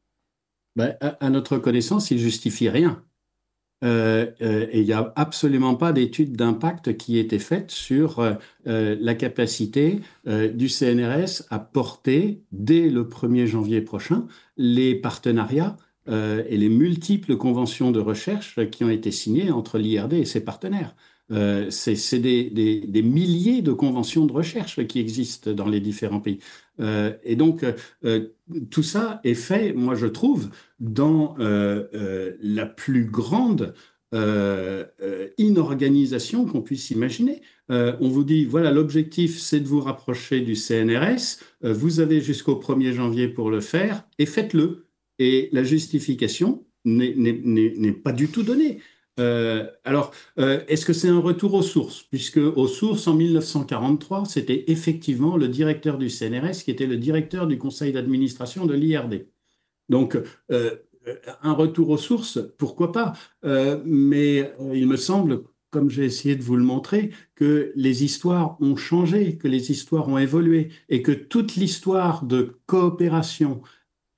Ben, à, à notre connaissance, il justifie rien. Euh, euh, et il n'y a absolument pas d'étude d'impact qui ait été faite sur euh, euh, la capacité euh, du C N R S à porter, dès le premier janvier prochain, les partenariats euh, et les multiples conventions de recherche qui ont été signées entre l'I R D et ses partenaires. Euh, c'est c'est des, des, des milliers de conventions de recherche qui existent dans les différents pays. Euh, et donc, euh, tout ça est fait, moi je trouve, dans euh, euh, la plus grande euh, euh, inorganisation qu'on puisse imaginer. Euh, on vous dit, voilà, l'objectif, c'est de vous rapprocher du C N R S, euh, vous avez jusqu'au premier janvier pour le faire, et faites-le. Et la justification n'est n'est- n'est- n'est pas du tout donnée. Euh, alors, euh, est-ce que c'est un retour aux sources? Puisque aux sources, en mille neuf cent quarante-trois, c'était effectivement le directeur du C N R S qui était le directeur du conseil d'administration de l'I R D. Donc, euh, un retour aux sources, pourquoi pas? Euh, mais euh, il me semble, comme j'ai essayé de vous le montrer, que les histoires ont changé, que les histoires ont évolué et que toute l'histoire de coopération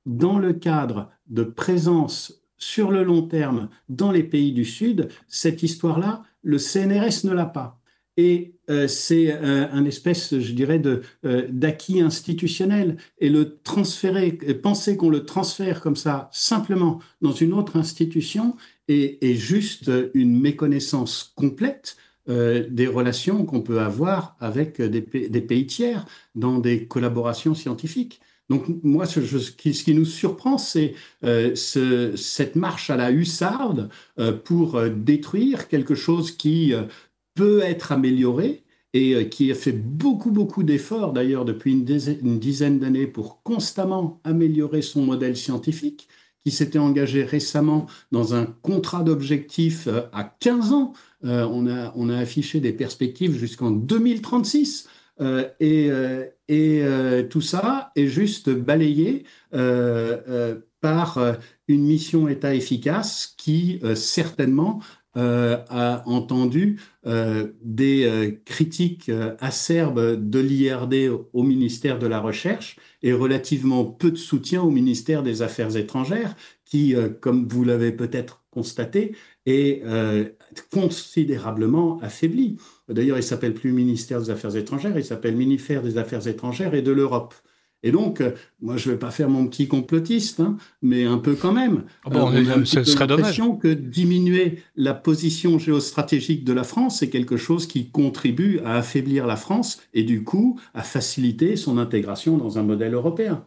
dans le cadre de présence sur le long terme dans les pays du Sud, cette histoire-là, le C N R S ne l'a pas. Et euh, c'est euh, un espèce, je dirais, de, euh, d'acquis institutionnel. Et le transférer, penser qu'on le transfère comme ça, simplement, dans une autre institution, est, est juste une méconnaissance complète euh, des relations qu'on peut avoir avec des, des pays tiers dans des collaborations scientifiques. Donc, moi, ce, je, ce, qui, ce qui nous surprend, c'est euh, ce, cette marche à la hussarde euh, pour euh, détruire quelque chose qui euh, peut être amélioré et euh, qui a fait beaucoup, beaucoup d'efforts, d'ailleurs, depuis une dizaine, une dizaine d'années pour constamment améliorer son modèle scientifique, qui s'était engagé récemment dans un contrat d'objectifs euh, à quinze ans. Euh, on a, on a affiché des perspectives jusqu'en deux mille trente-six. Euh, et euh, et euh, tout ça est juste balayé euh, euh, par euh, une mission État efficace qui euh, certainement euh, a entendu euh, des euh, critiques euh, acerbes de l'I R D au ministère de la Recherche et relativement peu de soutien au ministère des Affaires étrangères qui, euh, comme vous l'avez peut-être constaté, est euh, considérablement affaibli. D'ailleurs, il ne s'appelle plus ministère des Affaires étrangères, il s'appelle ministère des Affaires étrangères et de l'Europe. Et donc, euh, moi, je ne vais pas faire mon petit complotiste, hein, mais un peu quand même. Bon, euh, on a un ce serait l'impression que diminuer la position géostratégique de la France, c'est quelque chose qui contribue à affaiblir la France et du coup à faciliter son intégration dans un modèle européen.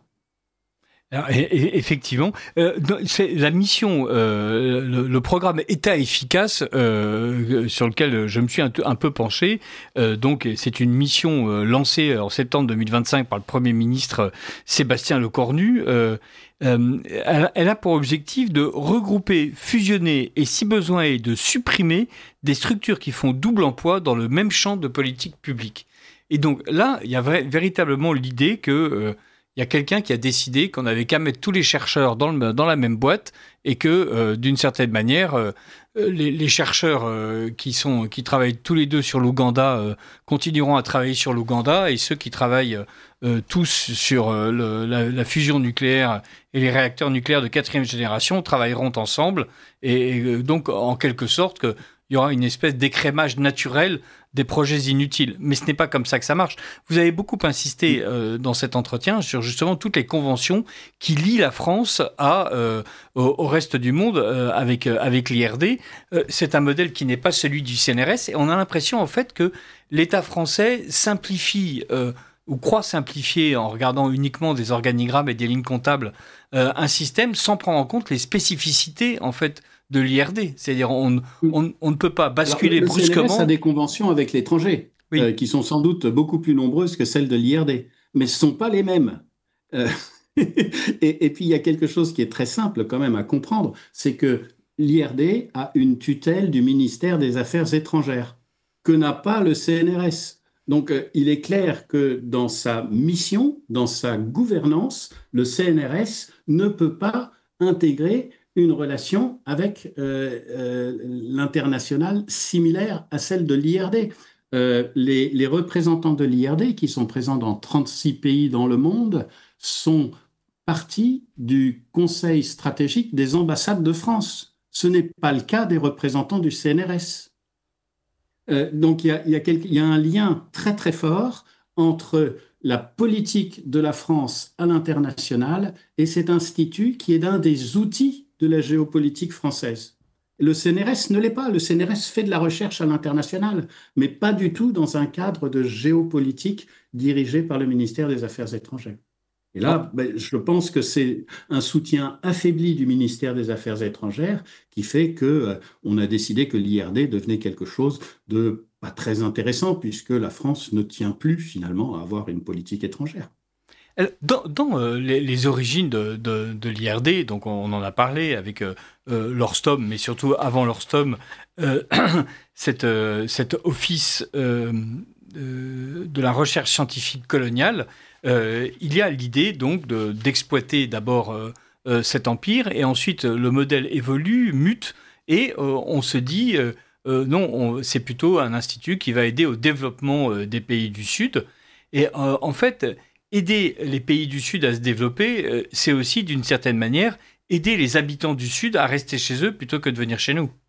Alors, effectivement, euh, c'est la mission, euh, le, le programme État efficace euh, sur lequel je me suis un, un peu penché. Euh, donc, c'est une mission euh, lancée en septembre deux mille vingt-cinq par le Premier ministre Sébastien Lecornu. Euh, euh, elle, elle a pour objectif de regrouper, fusionner et, si besoin est, de supprimer des structures qui font double emploi dans le même champ de politique publique. Et donc là, il y a vrai, véritablement l'idée que euh, il y a quelqu'un qui a décidé qu'on n'avait qu'à mettre tous les chercheurs dans, le, dans la même boîte et que, euh, d'une certaine manière, euh, les, les chercheurs euh, qui, sont, qui travaillent tous les deux sur l'Ouganda euh, continueront à travailler sur l'Ouganda et ceux qui travaillent euh, tous sur euh, le, la, la fusion nucléaire et les réacteurs nucléaires de quatrième génération travailleront ensemble. Et, et donc, en quelque sorte, que il y aura une espèce d'écrémage naturel des projets inutiles. Mais ce n'est pas comme ça que ça marche. Vous avez beaucoup insisté euh, dans cet entretien sur justement toutes les conventions qui lient la France à, euh, au, au reste du monde euh, avec, euh, avec l'I R D. Euh, c'est un modèle qui n'est pas celui du C N R S et on a l'impression en fait que l'État français simplifie euh, ou croit simplifier en regardant uniquement des organigrammes et des lignes comptables euh, un système sans prendre en compte les spécificités en fait de l'I R D. C'est-à-dire on, on, on ne peut pas basculer Alors, le brusquement. Le C N R S a des conventions avec l'étranger oui. euh, qui sont sans doute beaucoup plus nombreuses que celles de l'I R D, mais ce ne sont pas les mêmes. Euh, et, et puis il y a quelque chose qui est très simple quand même à comprendre, c'est que l'I R D a une tutelle du ministère des Affaires étrangères que n'a pas le C N R S. Donc, euh, il est clair que dans sa mission, dans sa gouvernance, le C N R S ne peut pas intégrer une relation avec euh, euh, l'international similaire à celle de l'I R D. Euh, les, les représentants de l'I R D, qui sont présents dans trente-six pays dans le monde, sont partie du Conseil stratégique des ambassades de France. Ce n'est pas le cas des représentants du C N R S. Euh, donc il y a, il y a quelque, il y a un lien très très fort entre la politique de la France à l'international et cet institut qui est l'un des outils de la géopolitique française. Le C N R S ne l'est pas. Le C N R S fait de la recherche à l'international, mais pas du tout dans un cadre de géopolitique dirigé par le ministère des Affaires étrangères. Et là, ben, je pense que c'est un soutien affaibli du ministère des Affaires étrangères qui fait qu'on euh, a décidé que l'I R D devenait quelque chose de pas très intéressant puisque la France ne tient plus finalement à avoir une politique étrangère. Dans, dans euh, les, les origines de, de, de l'I R D, donc on, on en a parlé avec euh, euh, l'Orstom, mais surtout avant l'Orstom, euh, cet euh, office euh, euh, de la recherche scientifique coloniale, euh, il y a l'idée donc de, d'exploiter d'abord euh, euh, cet empire et ensuite le modèle évolue, mute et euh, on se dit euh, euh, non, on, c'est plutôt un institut qui va aider au développement euh, des pays du Sud et euh, en fait aider les pays du Sud à se développer, euh, c'est aussi d'une certaine manière aider les habitants du Sud à rester chez eux plutôt que de venir chez nous.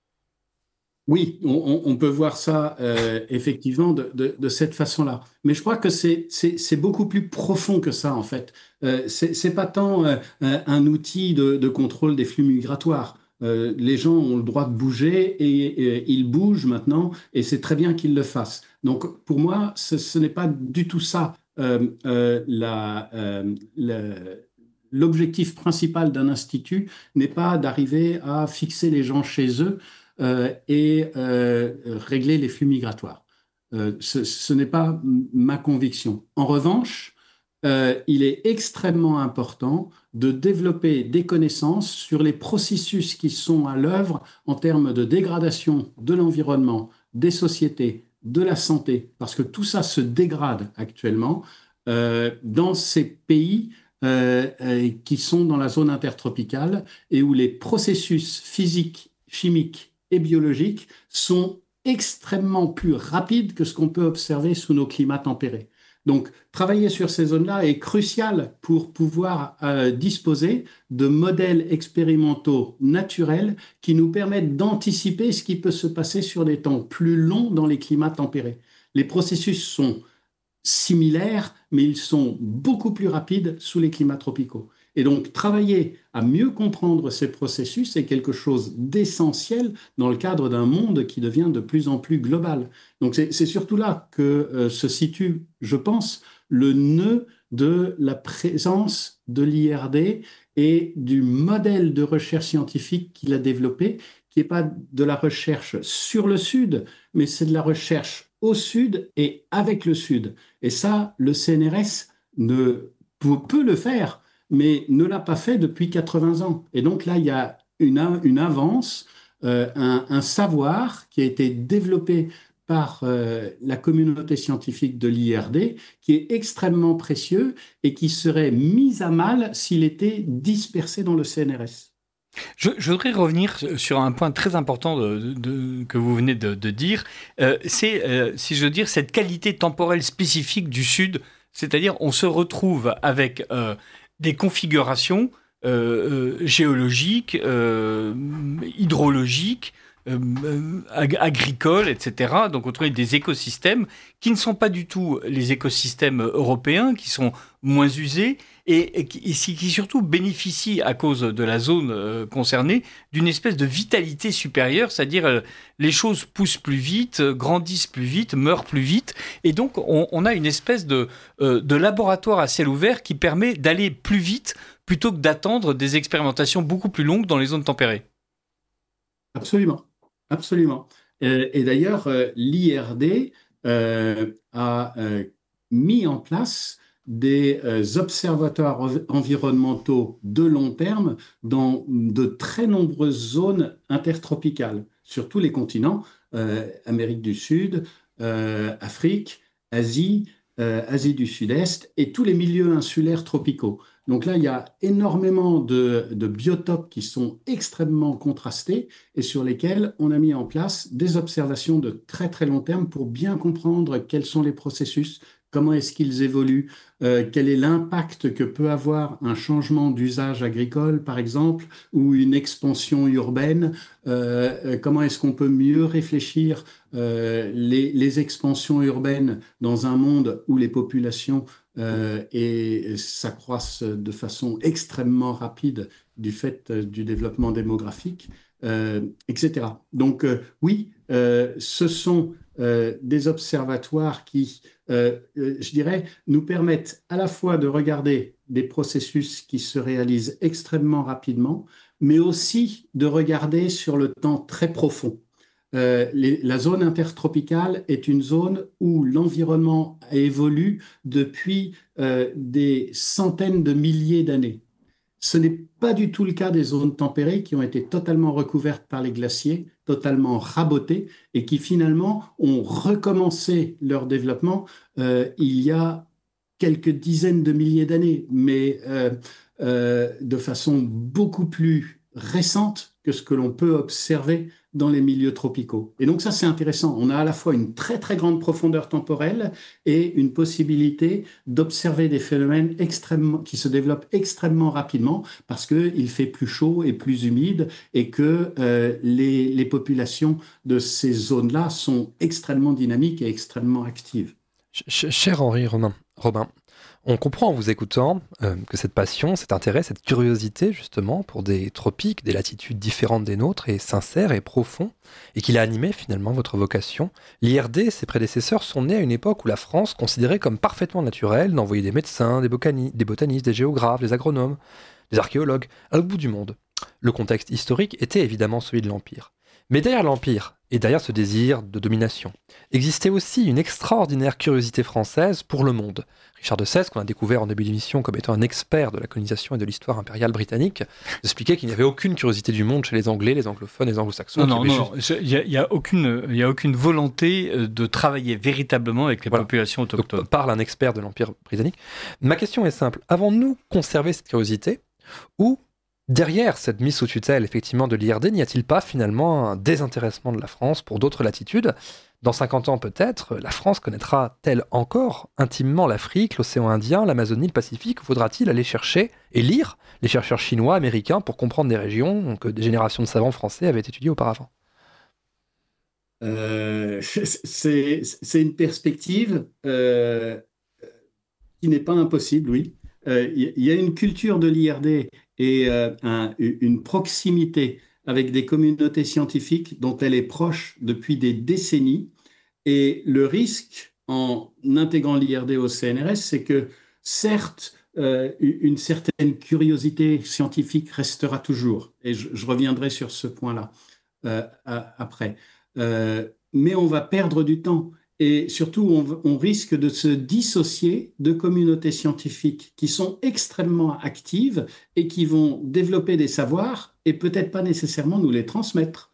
Oui, on, on- on peut voir ça euh, effectivement de, de- de cette façon-là. Mais je crois que c'est c'est- c'est beaucoup plus profond que ça, en fait. Euh, c'est c'est pas tant euh, un un outil de, de contrôle des flux migratoires. Euh, les gens ont le droit de bouger et, et ils bougent maintenant, et c'est très bien qu'ils le fassent. Donc, pour moi, ce, ce n'est pas du tout ça euh, euh, la, euh, le- l'objectif principal d'un institut n'est pas d'arriver à fixer les gens chez eux euh, et euh, régler les flux migratoires. Euh, ce ce n'est pas m- ma conviction. En revanche, euh, il est extrêmement important de développer des connaissances sur les processus qui sont à l'œuvre en termes de dégradation de l'environnement, des sociétés, de la santé, parce que tout ça se dégrade actuellement euh, dans ces pays euh, euh, qui sont dans la zone intertropicale et où les processus physiques, chimiques et biologiques sont extrêmement plus rapides que ce qu'on peut observer sous nos climats tempérés. Donc, travailler sur ces zones-là est crucial pour pouvoir euh, disposer de modèles expérimentaux naturels qui nous permettent d'anticiper ce qui peut se passer sur des temps plus longs dans les climats tempérés. Les processus sont similaires, mais ils sont beaucoup plus rapides sous les climats tropicaux. Et donc, travailler à mieux comprendre ces processus est quelque chose d'essentiel dans le cadre d'un monde qui devient de plus en plus global. Donc, c'est c'est surtout là que euh, se situe, je pense, le nœud de la présence de l'I R D et du modèle de recherche scientifique qu'il a développé, qui n'est pas de la recherche sur le Sud, mais c'est de la recherche au Sud et avec le Sud. Et ça, le C N R S ne peut, peut le faire, mais ne l'a pas fait depuis quatre-vingts ans. Et donc là, il y a une, une avance, euh, un, un, savoir qui a été développé par euh, la communauté scientifique de l'I R D, qui est extrêmement précieux et qui serait mis à mal s'il était dispersé dans le C N R S. Je, je voudrais revenir sur un point très important de, de, que vous venez de, de dire. Euh, c'est, euh, si je veux dire, cette qualité temporelle spécifique du Sud. C'est-à-dire, on se retrouve avec euh, des configurations euh, euh, géologiques, euh, hydrologiques, euh, ag- agricoles, et cetera. Donc, on trouve des écosystèmes qui ne sont pas du tout les écosystèmes européens, qui sont moins usés et, et, qui, et qui surtout bénéficient, à cause de la zone euh, concernée, d'une espèce de vitalité supérieure, c'est-à-dire euh, les choses poussent plus vite, euh, grandissent plus vite, meurent plus vite, et donc on, on a une espèce de, euh, de laboratoire à ciel ouvert qui permet d'aller plus vite plutôt que d'attendre des expérimentations beaucoup plus longues dans les zones tempérées. Absolument, absolument. Euh, et d'ailleurs, euh, l'I R D euh, a euh, mis en place des euh, observatoires env- environnementaux de long terme dans de très nombreuses zones intertropicales, sur tous les continents, euh, Amérique du Sud, euh, Afrique, Asie, euh, Asie du Sud-Est et tous les milieux insulaires tropicaux. Donc là, il y a énormément de, de biotopes qui sont extrêmement contrastés et sur lesquels on a mis en place des observations de très très long terme pour bien comprendre quels sont les processus, comment est-ce qu'ils évoluent, euh, quel est l'impact que peut avoir un changement d'usage agricole, par exemple, ou une expansion urbaine, euh, euh, comment est-ce qu'on peut mieux réfléchir euh, les, les expansions urbaines dans un monde où les populations euh, et s'accroissent de façon extrêmement rapide du fait euh, du développement démographique euh, et cetera. Donc euh, oui, euh, ce sont euh, des observatoires qui, euh, euh, je dirais, nous permettent à la fois de regarder des processus qui se réalisent extrêmement rapidement, mais aussi de regarder sur le temps très profond. Euh, les- la zone intertropicale est une zone où l'environnement évolue depuis euh, des centaines de milliers d'années. Ce n'est pas du tout le cas des zones tempérées qui ont été totalement recouvertes par les glaciers, totalement rabotées et qui finalement ont recommencé leur développement euh, il y a quelques dizaines de milliers d'années, mais euh, euh, de façon beaucoup plus récente que ce que l'on peut observer dans les milieux tropicaux. Et donc ça, c'est intéressant. On a à la fois une très très grande profondeur temporelle et une possibilité d'observer des phénomènes extrêmement, qui se développent extrêmement rapidement parce qu'il fait plus chaud et plus humide et que euh, les, les populations de ces zones-là sont extrêmement dynamiques et extrêmement actives. Ch- Cher Henri Romain, Robin, on comprend en vous écoutant euh, que cette passion, cet intérêt, cette curiosité justement pour des tropiques, des latitudes différentes des nôtres est sincère et profond et qu'il a animé finalement votre vocation. L'I R D et ses prédécesseurs sont nés à une époque où la France considérait comme parfaitement naturel d'envoyer des médecins, des, bocani- des botanistes, des géographes, des agronomes, des archéologues à l'autre bout du monde. Le contexte historique était évidemment celui de l'Empire. Mais derrière l'Empire, et derrière ce désir de domination, existait aussi une extraordinaire curiosité française pour le monde. Richard de Sèze, qu'on a découvert en début d'émission comme étant un expert de la colonisation et de l'histoire impériale britannique, expliquait qu'il n'y avait aucune curiosité du monde chez les Anglais, les anglophones, les anglo-saxons. Non, non, non, il n'y a, y a, aucune, y a aucune volonté de travailler véritablement avec les voilà. populations autochtones. Donc, parle un expert de l'Empire britannique. Ma question est simple. Avons-nous conservé cette curiosité ou derrière cette mise sous tutelle effectivement de l'I R D, n'y a-t-il pas finalement un désintéressement de la France pour d'autres latitudes ? Dans cinquante ans peut-être, la France connaîtra-t-elle encore intimement l'Afrique, l'océan Indien, l'Amazonie, le Pacifique ? Faudra-t-il aller chercher et lire les chercheurs chinois, américains pour comprendre des régions que des générations de savants français avaient étudiées auparavant ? euh, c'est, c'est une perspective euh, qui n'est pas impossible, oui. Il euh, y, y a une culture de l'I R D et euh, un, une proximité avec des communautés scientifiques dont elle est proche depuis des décennies. Et le risque en intégrant l'I R D au C N R S, c'est que certes, euh, une certaine curiosité scientifique restera toujours. Et je, je reviendrai sur ce point-là euh, à, après. Euh, mais on va perdre du temps. Et surtout, on, on risque de se dissocier de communautés scientifiques qui sont extrêmement actives et qui vont développer des savoirs et peut-être pas nécessairement nous les transmettre.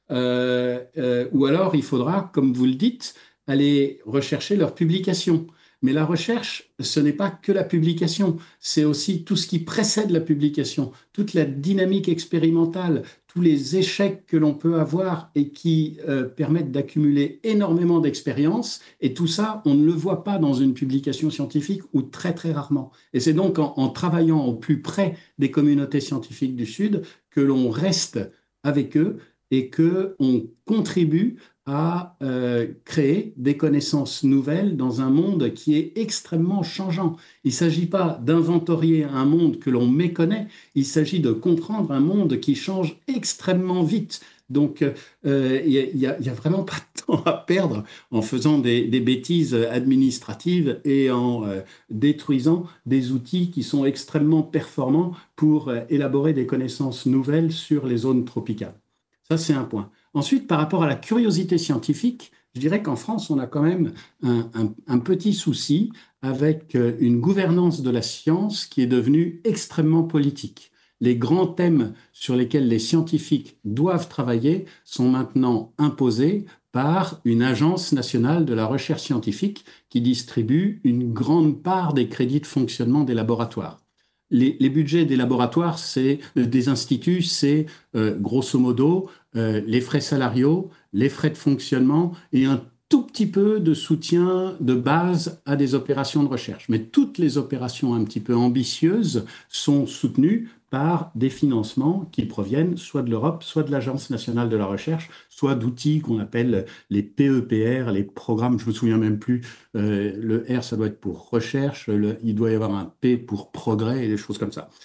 Euh, euh, ou alors, il faudra, comme vous le dites, aller rechercher leurs publications. Mais la recherche, ce n'est pas que la publication, c'est aussi tout ce qui précède la publication, toute la dynamique expérimentale, tous les échecs que l'on peut avoir et qui euh, permettent d'accumuler énormément d'expérience. Et tout ça, on ne le voit pas dans une publication scientifique ou très très rarement. Et c'est donc en, en travaillant au plus près des communautés scientifiques du Sud que l'on reste avec eux et qu'on contribue à euh, créer des connaissances nouvelles dans un monde qui est extrêmement changeant. Il ne s'agit pas d'inventorier un monde que l'on méconnaît, il s'agit de comprendre un monde qui change extrêmement vite. Donc, euh, il n'y a, a, a vraiment pas de temps à perdre en faisant des, des bêtises administratives et en euh, détruisant des outils qui sont extrêmement performants pour euh, élaborer des connaissances nouvelles sur les zones tropicales. Ça, c'est un point. Ensuite, par rapport à la curiosité scientifique, je dirais qu'en France, on a quand même un, un, un petit souci avec une gouvernance de la science qui est devenue extrêmement politique. Les grands thèmes sur lesquels les scientifiques doivent travailler sont maintenant imposés par une agence nationale de la recherche scientifique qui distribue une grande part des crédits de fonctionnement des laboratoires. Les, les budgets des laboratoires, c'est, des instituts, c'est euh, grosso modo euh, les frais salariaux, les frais de fonctionnement et un tout petit peu de soutien de base à des opérations de recherche. Mais toutes les opérations un petit peu ambitieuses sont soutenues par des financements qui proviennent soit de l'Europe, soit de l'Agence nationale de la recherche, soit d'outils qu'on appelle les P E P R, les programmes, je ne me souviens même plus, euh, le R, ça doit être pour recherche, le, il doit y avoir un P pour progrès et des choses comme ça.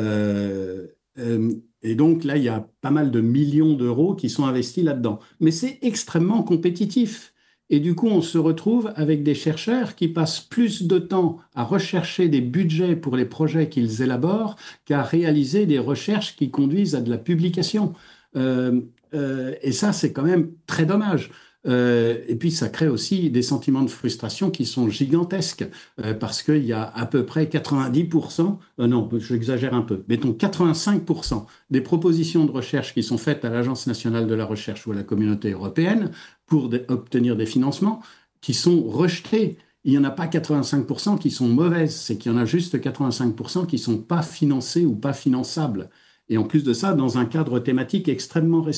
Euh, euh, et donc là, il y a pas mal de millions d'euros qui sont investis là-dedans. Mais c'est extrêmement compétitif. Et du coup, on se retrouve avec des chercheurs qui passent plus de temps à rechercher des budgets pour les projets qu'ils élaborent qu'à réaliser des recherches qui conduisent à de la publication. Euh, euh, et ça, c'est quand même très dommage. Euh, et puis, ça crée aussi des sentiments de frustration qui sont gigantesques euh, parce qu'il y a à peu près quatre-vingt-dix pour cent, euh, non, j'exagère un peu, mettons quatre-vingt-cinq pour cent des propositions de recherche qui sont faites à l'Agence nationale de la recherche ou à la Communauté européenne pour de, obtenir des financements qui sont rejetées. Il n'y en a pas quatre-vingt-cinq pour cent qui sont mauvaises, c'est qu'il y en a juste quatre-vingt-cinq pour cent qui ne sont pas financées ou pas finançables. Et en plus de ça, dans un cadre thématique extrêmement restreint.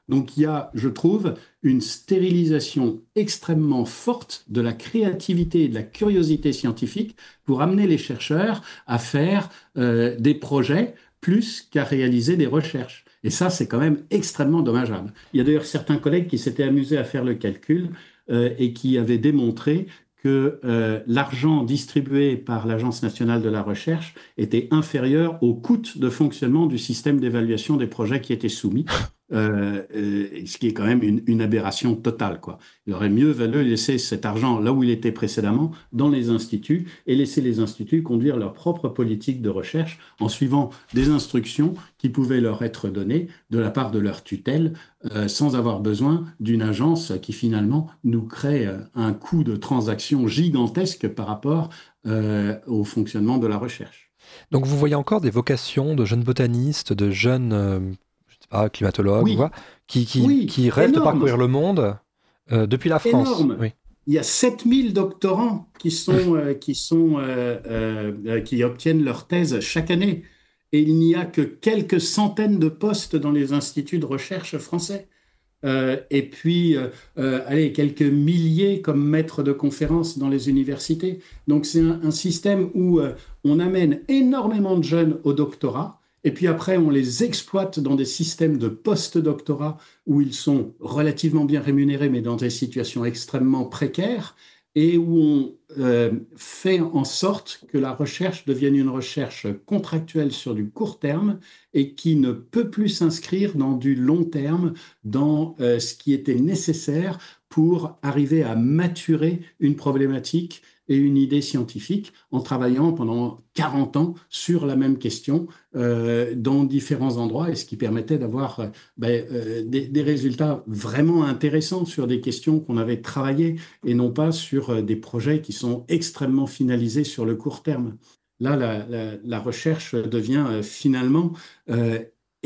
Donc il y a, je trouve, une stérilisation extrêmement forte de la créativité et de la curiosité scientifique pour amener les chercheurs à faire euh, des projets plus qu'à réaliser des recherches. Et ça, c'est quand même extrêmement dommageable. Il y a d'ailleurs certains collègues qui s'étaient amusés à faire le calcul euh, et qui avaient démontré que euh, l'argent distribué par l'Agence nationale de la recherche était inférieur au coût de fonctionnement du système d'évaluation des projets qui étaient soumis, euh, euh, ce qui est quand même une, une aberration totale, quoi. Il aurait mieux valu laisser cet argent là où il était précédemment, dans les instituts, et laisser les instituts conduire leur propre politique de recherche en suivant des instructions qui pouvaient leur être données de la part de leur tutelle, euh, sans avoir besoin d'une agence qui finalement nous crée euh, un coût de transaction gigantesque par rapport euh, au fonctionnement de la recherche. Donc vous voyez encore des vocations de jeunes botanistes, de jeunes euh, je sais pas, climatologues, Oui, voilà, qui, qui, oui, qui rêvent de énorme, parcourir le monde euh, depuis la France. énorme. Oui. Il y a sept mille doctorants qui sont, euh, qui sont, euh, euh, euh, qui obtiennent leur thèse chaque année. Et il n'y a que quelques centaines de postes dans les instituts de recherche français. Euh, et puis, euh, euh, allez, quelques milliers comme maîtres de conférences dans les universités. Donc, c'est un, un système où euh, on amène énormément de jeunes au doctorat, et puis après, on les exploite dans des systèmes de post-doctorat où ils sont relativement bien rémunérés, mais dans des situations extrêmement précaires, et où on euh, fait en sorte que la recherche devienne une recherche contractuelle sur du court terme et qui ne peut plus s'inscrire dans du long terme, dans euh, ce qui était nécessaire pour arriver à maturer une problématique et une idée scientifique en travaillant pendant quarante ans sur la même question euh, dans différents endroits, et ce qui permettait d'avoir euh, ben, euh, des, des résultats vraiment intéressants sur des questions qu'on avait travaillées et non pas sur euh, des projets qui sont extrêmement finalisés sur le court terme. Là, la, la, la recherche devient euh, finalement euh,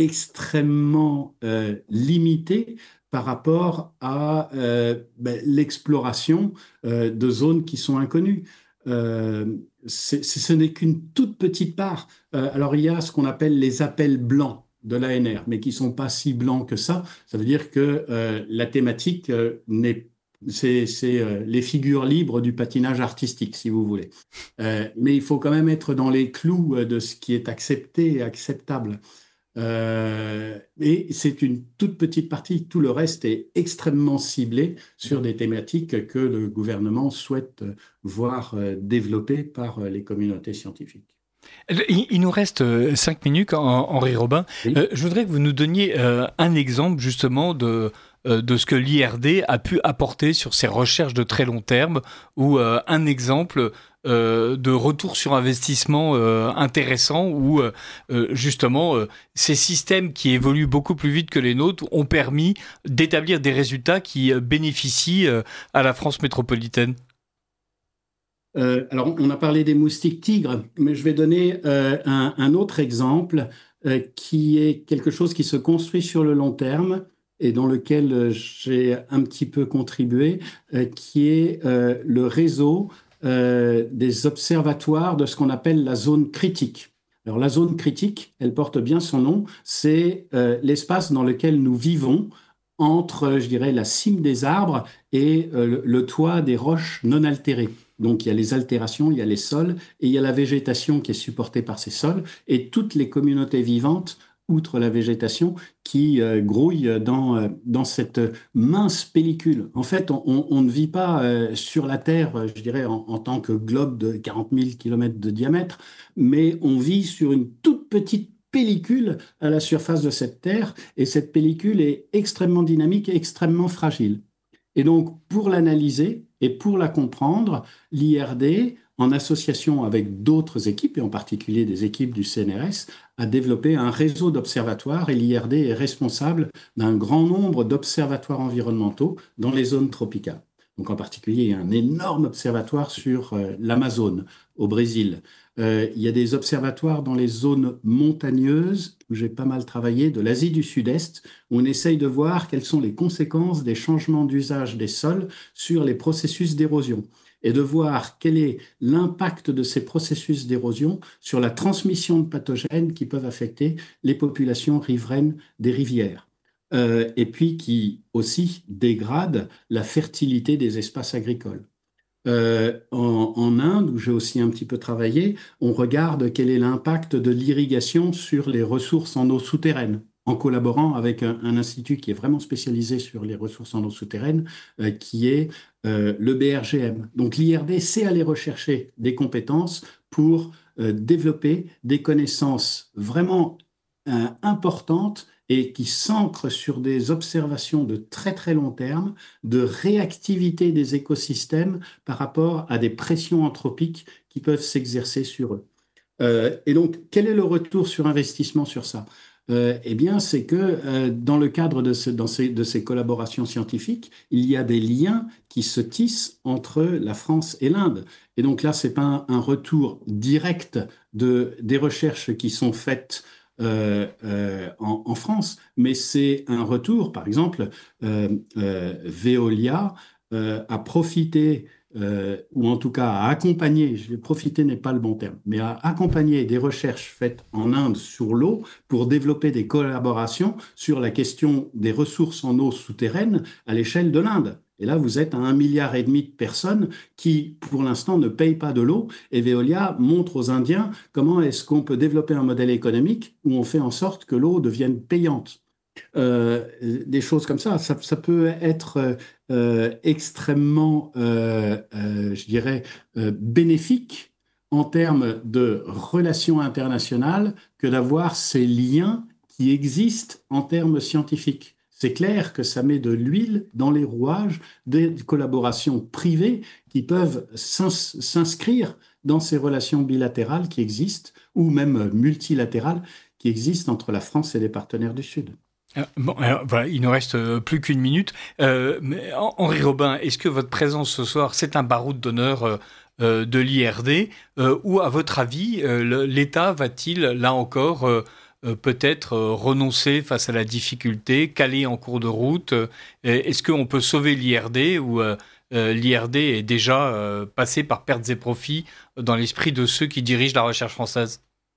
extrêmement euh, limitée par rapport à euh, ben, l'exploration euh, de zones qui sont inconnues. Euh, c'est- ce n'est qu'une toute petite part. Euh, alors, il y a ce qu'on appelle les appels blancs de l'A N R, mais qui ne sont pas si blancs que ça. Ça veut dire que euh, la thématique euh, n'est c'est c'est, euh, les figures libres du patinage artistique, si vous voulez. Euh, mais il faut quand même être dans les clous euh, de ce qui est accepté et acceptable. Euh, et c'est une toute petite partie. Tout le reste est extrêmement ciblé sur des thématiques que le gouvernement souhaite voir euh, développées par euh, les communautés scientifiques. Il, il nous reste euh, cinq minutes, Hen- Henri Robin. Oui. Euh, je voudrais que vous nous donniez euh, un exemple justement de, euh, de ce que l'I R D a pu apporter sur ses recherches de très long terme, ou euh, un exemple euh, de retour sur investissement euh, intéressant, où euh, euh, justement euh, ces systèmes qui évoluent beaucoup plus vite que les nôtres ont permis d'établir des résultats qui euh, bénéficient euh, à la France métropolitaine. Euh, alors, on a parlé des moustiques tigres, mais je vais donner euh, un, un autre exemple euh, qui est quelque chose qui se construit sur le long terme et dans lequel euh, j'ai un petit peu contribué, euh, qui est euh, le réseau euh, des observatoires de ce qu'on appelle la zone critique. Alors, la zone critique, elle porte bien son nom, c'est euh, l'espace dans lequel nous vivons entre, je dirais, la cime des arbres et euh, le, le toit des roches non altérées. Donc, il y a les altérations, il y a les sols, et il y a la végétation qui est supportée par ces sols, et toutes les communautés vivantes, outre la végétation, qui euh, grouillent dans, euh, dans cette mince pellicule. En fait, on, on, on ne vit pas euh, sur la Terre, je dirais, en, en tant que globe de quarante mille kilomètres de diamètre, mais on vit sur une toute petite pellicule à la surface de cette Terre, et cette pellicule est extrêmement dynamique et extrêmement fragile. Et donc, pour l'analyser et pour la comprendre, l'I R D, en association avec d'autres équipes, et en particulier des équipes du C N R S, a développé un réseau d'observatoires, et l'I R D est responsable d'un grand nombre d'observatoires environnementaux dans les zones tropicales. Donc, en particulier, il y a un énorme observatoire sur euh, l'Amazone, au Brésil. Euh, il y a des observatoires dans les zones montagneuses, où j'ai pas mal travaillé, de l'Asie du Sud-Est, où on essaye de voir quelles sont les conséquences des changements d'usage des sols sur les processus d'érosion, et de voir quel est l'impact de ces processus d'érosion sur la transmission de pathogènes qui peuvent affecter les populations riveraines des rivières. euh, et puis qui aussi dégrade la fertilité des espaces agricoles. Euh, en, en Inde, où j'ai aussi un petit peu travaillé, on regarde quel est l'impact de l'irrigation sur les ressources en eau souterraine, en collaborant avec un, un institut qui est vraiment spécialisé sur les ressources en eau souterraine, euh, qui est euh, le B R G M. Donc l'I R D sait aller rechercher des compétences pour euh, développer des connaissances vraiment euh, importantes et qui s'ancrent sur des observations de très très long terme, de réactivité des écosystèmes par rapport à des pressions anthropiques qui peuvent s'exercer sur eux. Euh, et donc, quel est le retour sur investissement sur ça? Euh, eh bien, c'est que euh, dans le cadre de, ce, dans ces, de ces collaborations scientifiques, il y a des liens qui se tissent entre la France et l'Inde. Et donc là, ce n'est pas un, un retour direct de, des recherches qui sont faites Euh, euh, en, en France, mais c'est un retour. Par exemple, euh, euh, Veolia euh, a profité, euh, ou en tout cas a accompagné, je vais profiter n'est pas le bon terme, mais a accompagné des recherches faites en Inde sur l'eau pour développer des collaborations sur la question des ressources en eau souterraine à l'échelle de l'Inde. Et là, vous êtes à un milliard et demi de personnes qui, pour l'instant, ne payent pas de l'eau. Et Veolia montre aux Indiens comment est-ce qu'on peut développer un modèle économique où on fait en sorte que l'eau devienne payante. Euh, des choses comme ça, ça, ça peut être euh, extrêmement, euh, euh, je dirais, euh, bénéfique en termes de relations internationales que d'avoir ces liens qui existent en termes scientifiques. C'est clair que ça met de l'huile dans les rouages des collaborations privées qui peuvent s'ins- s'inscrire dans ces relations bilatérales qui existent, ou même multilatérales qui existent entre la France et les partenaires du Sud. Euh, Bon, alors, voilà, il ne reste euh, plus qu'une minute. Euh, mais, Hen- Henri Robin, est-ce que votre présence ce soir, c'est un baroud d'honneur euh, euh, de l'I R D euh, ou, à votre avis, euh, le- l'État va-t-il, là encore, euh, euh, peut-être euh, renoncer face à la difficulté, caler en cours de route euh, Est-ce qu'on peut sauver l'I R D ou euh, euh, l'I R D est déjà euh, passé par pertes et profits dans l'esprit de ceux qui dirigent la recherche française?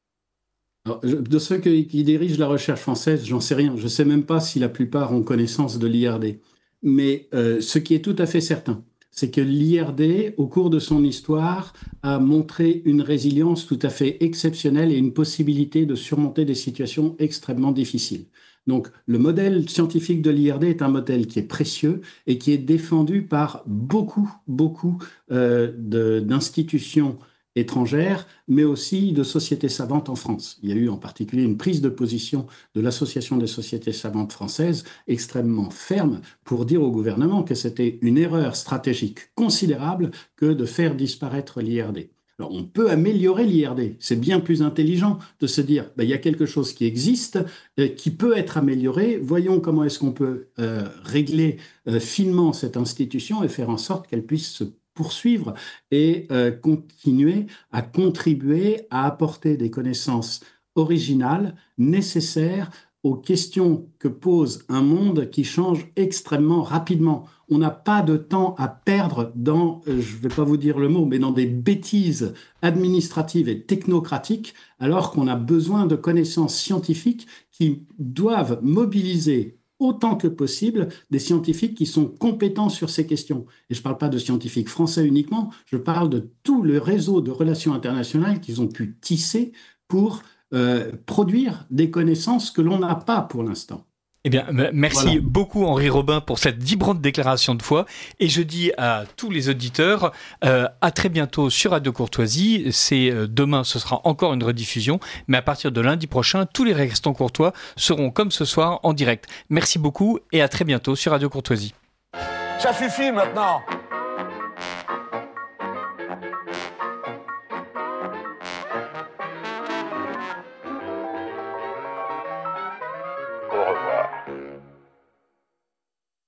Alors, je- de ceux qui, qui dirigent la recherche française, j'en sais rien. Je ne sais même pas si la plupart ont connaissance de l'I R D. Mais euh, ce qui est tout à fait certain, c'est que l'I R D, au cours de son histoire, a montré une résilience tout à fait exceptionnelle et une possibilité de surmonter des situations extrêmement difficiles. Donc, le modèle scientifique de l'I R D est un modèle qui est précieux et qui est défendu par beaucoup, beaucoup euh, de- d'institutions étrangères, mais aussi de sociétés savantes en France. Il y a eu en particulier une prise de position de l'Association des sociétés savantes françaises extrêmement ferme pour dire au gouvernement que c'était une erreur stratégique considérable que de faire disparaître l'I R D. Alors, on peut améliorer l'I R D. C'est bien plus intelligent de se dire, ben, il y a quelque chose qui existe, euh, qui peut être amélioré. Voyons comment est-ce qu'on peut euh, régler euh, finement cette institution et faire en sorte qu'elle puisse se poursuivre et euh, continuer à contribuer à apporter des connaissances originales, nécessaires aux questions que pose un monde qui change extrêmement rapidement. On n'a pas de temps à perdre dans, euh, je ne vais pas vous dire le mot, mais dans des bêtises administratives et technocratiques, alors qu'on a besoin de connaissances scientifiques qui doivent mobiliser autant que possible des scientifiques qui sont compétents sur ces questions. Et je ne parle pas de scientifiques français uniquement, je parle de tout le réseau de relations internationales qu'ils ont pu tisser pour euh, produire des connaissances que l'on n'a pas pour l'instant. Eh bien, m- merci Voilà. beaucoup Henri Robin pour cette vibrante déclaration de foi. Et je dis à tous les auditeurs, euh, à très bientôt sur Radio Courtoisie. C'est euh, demain, ce sera encore une rediffusion, mais à partir de lundi prochain, tous les restants courtois seront comme ce soir en direct. Merci beaucoup et à très bientôt sur Radio Courtoisie. Ça suffit maintenant.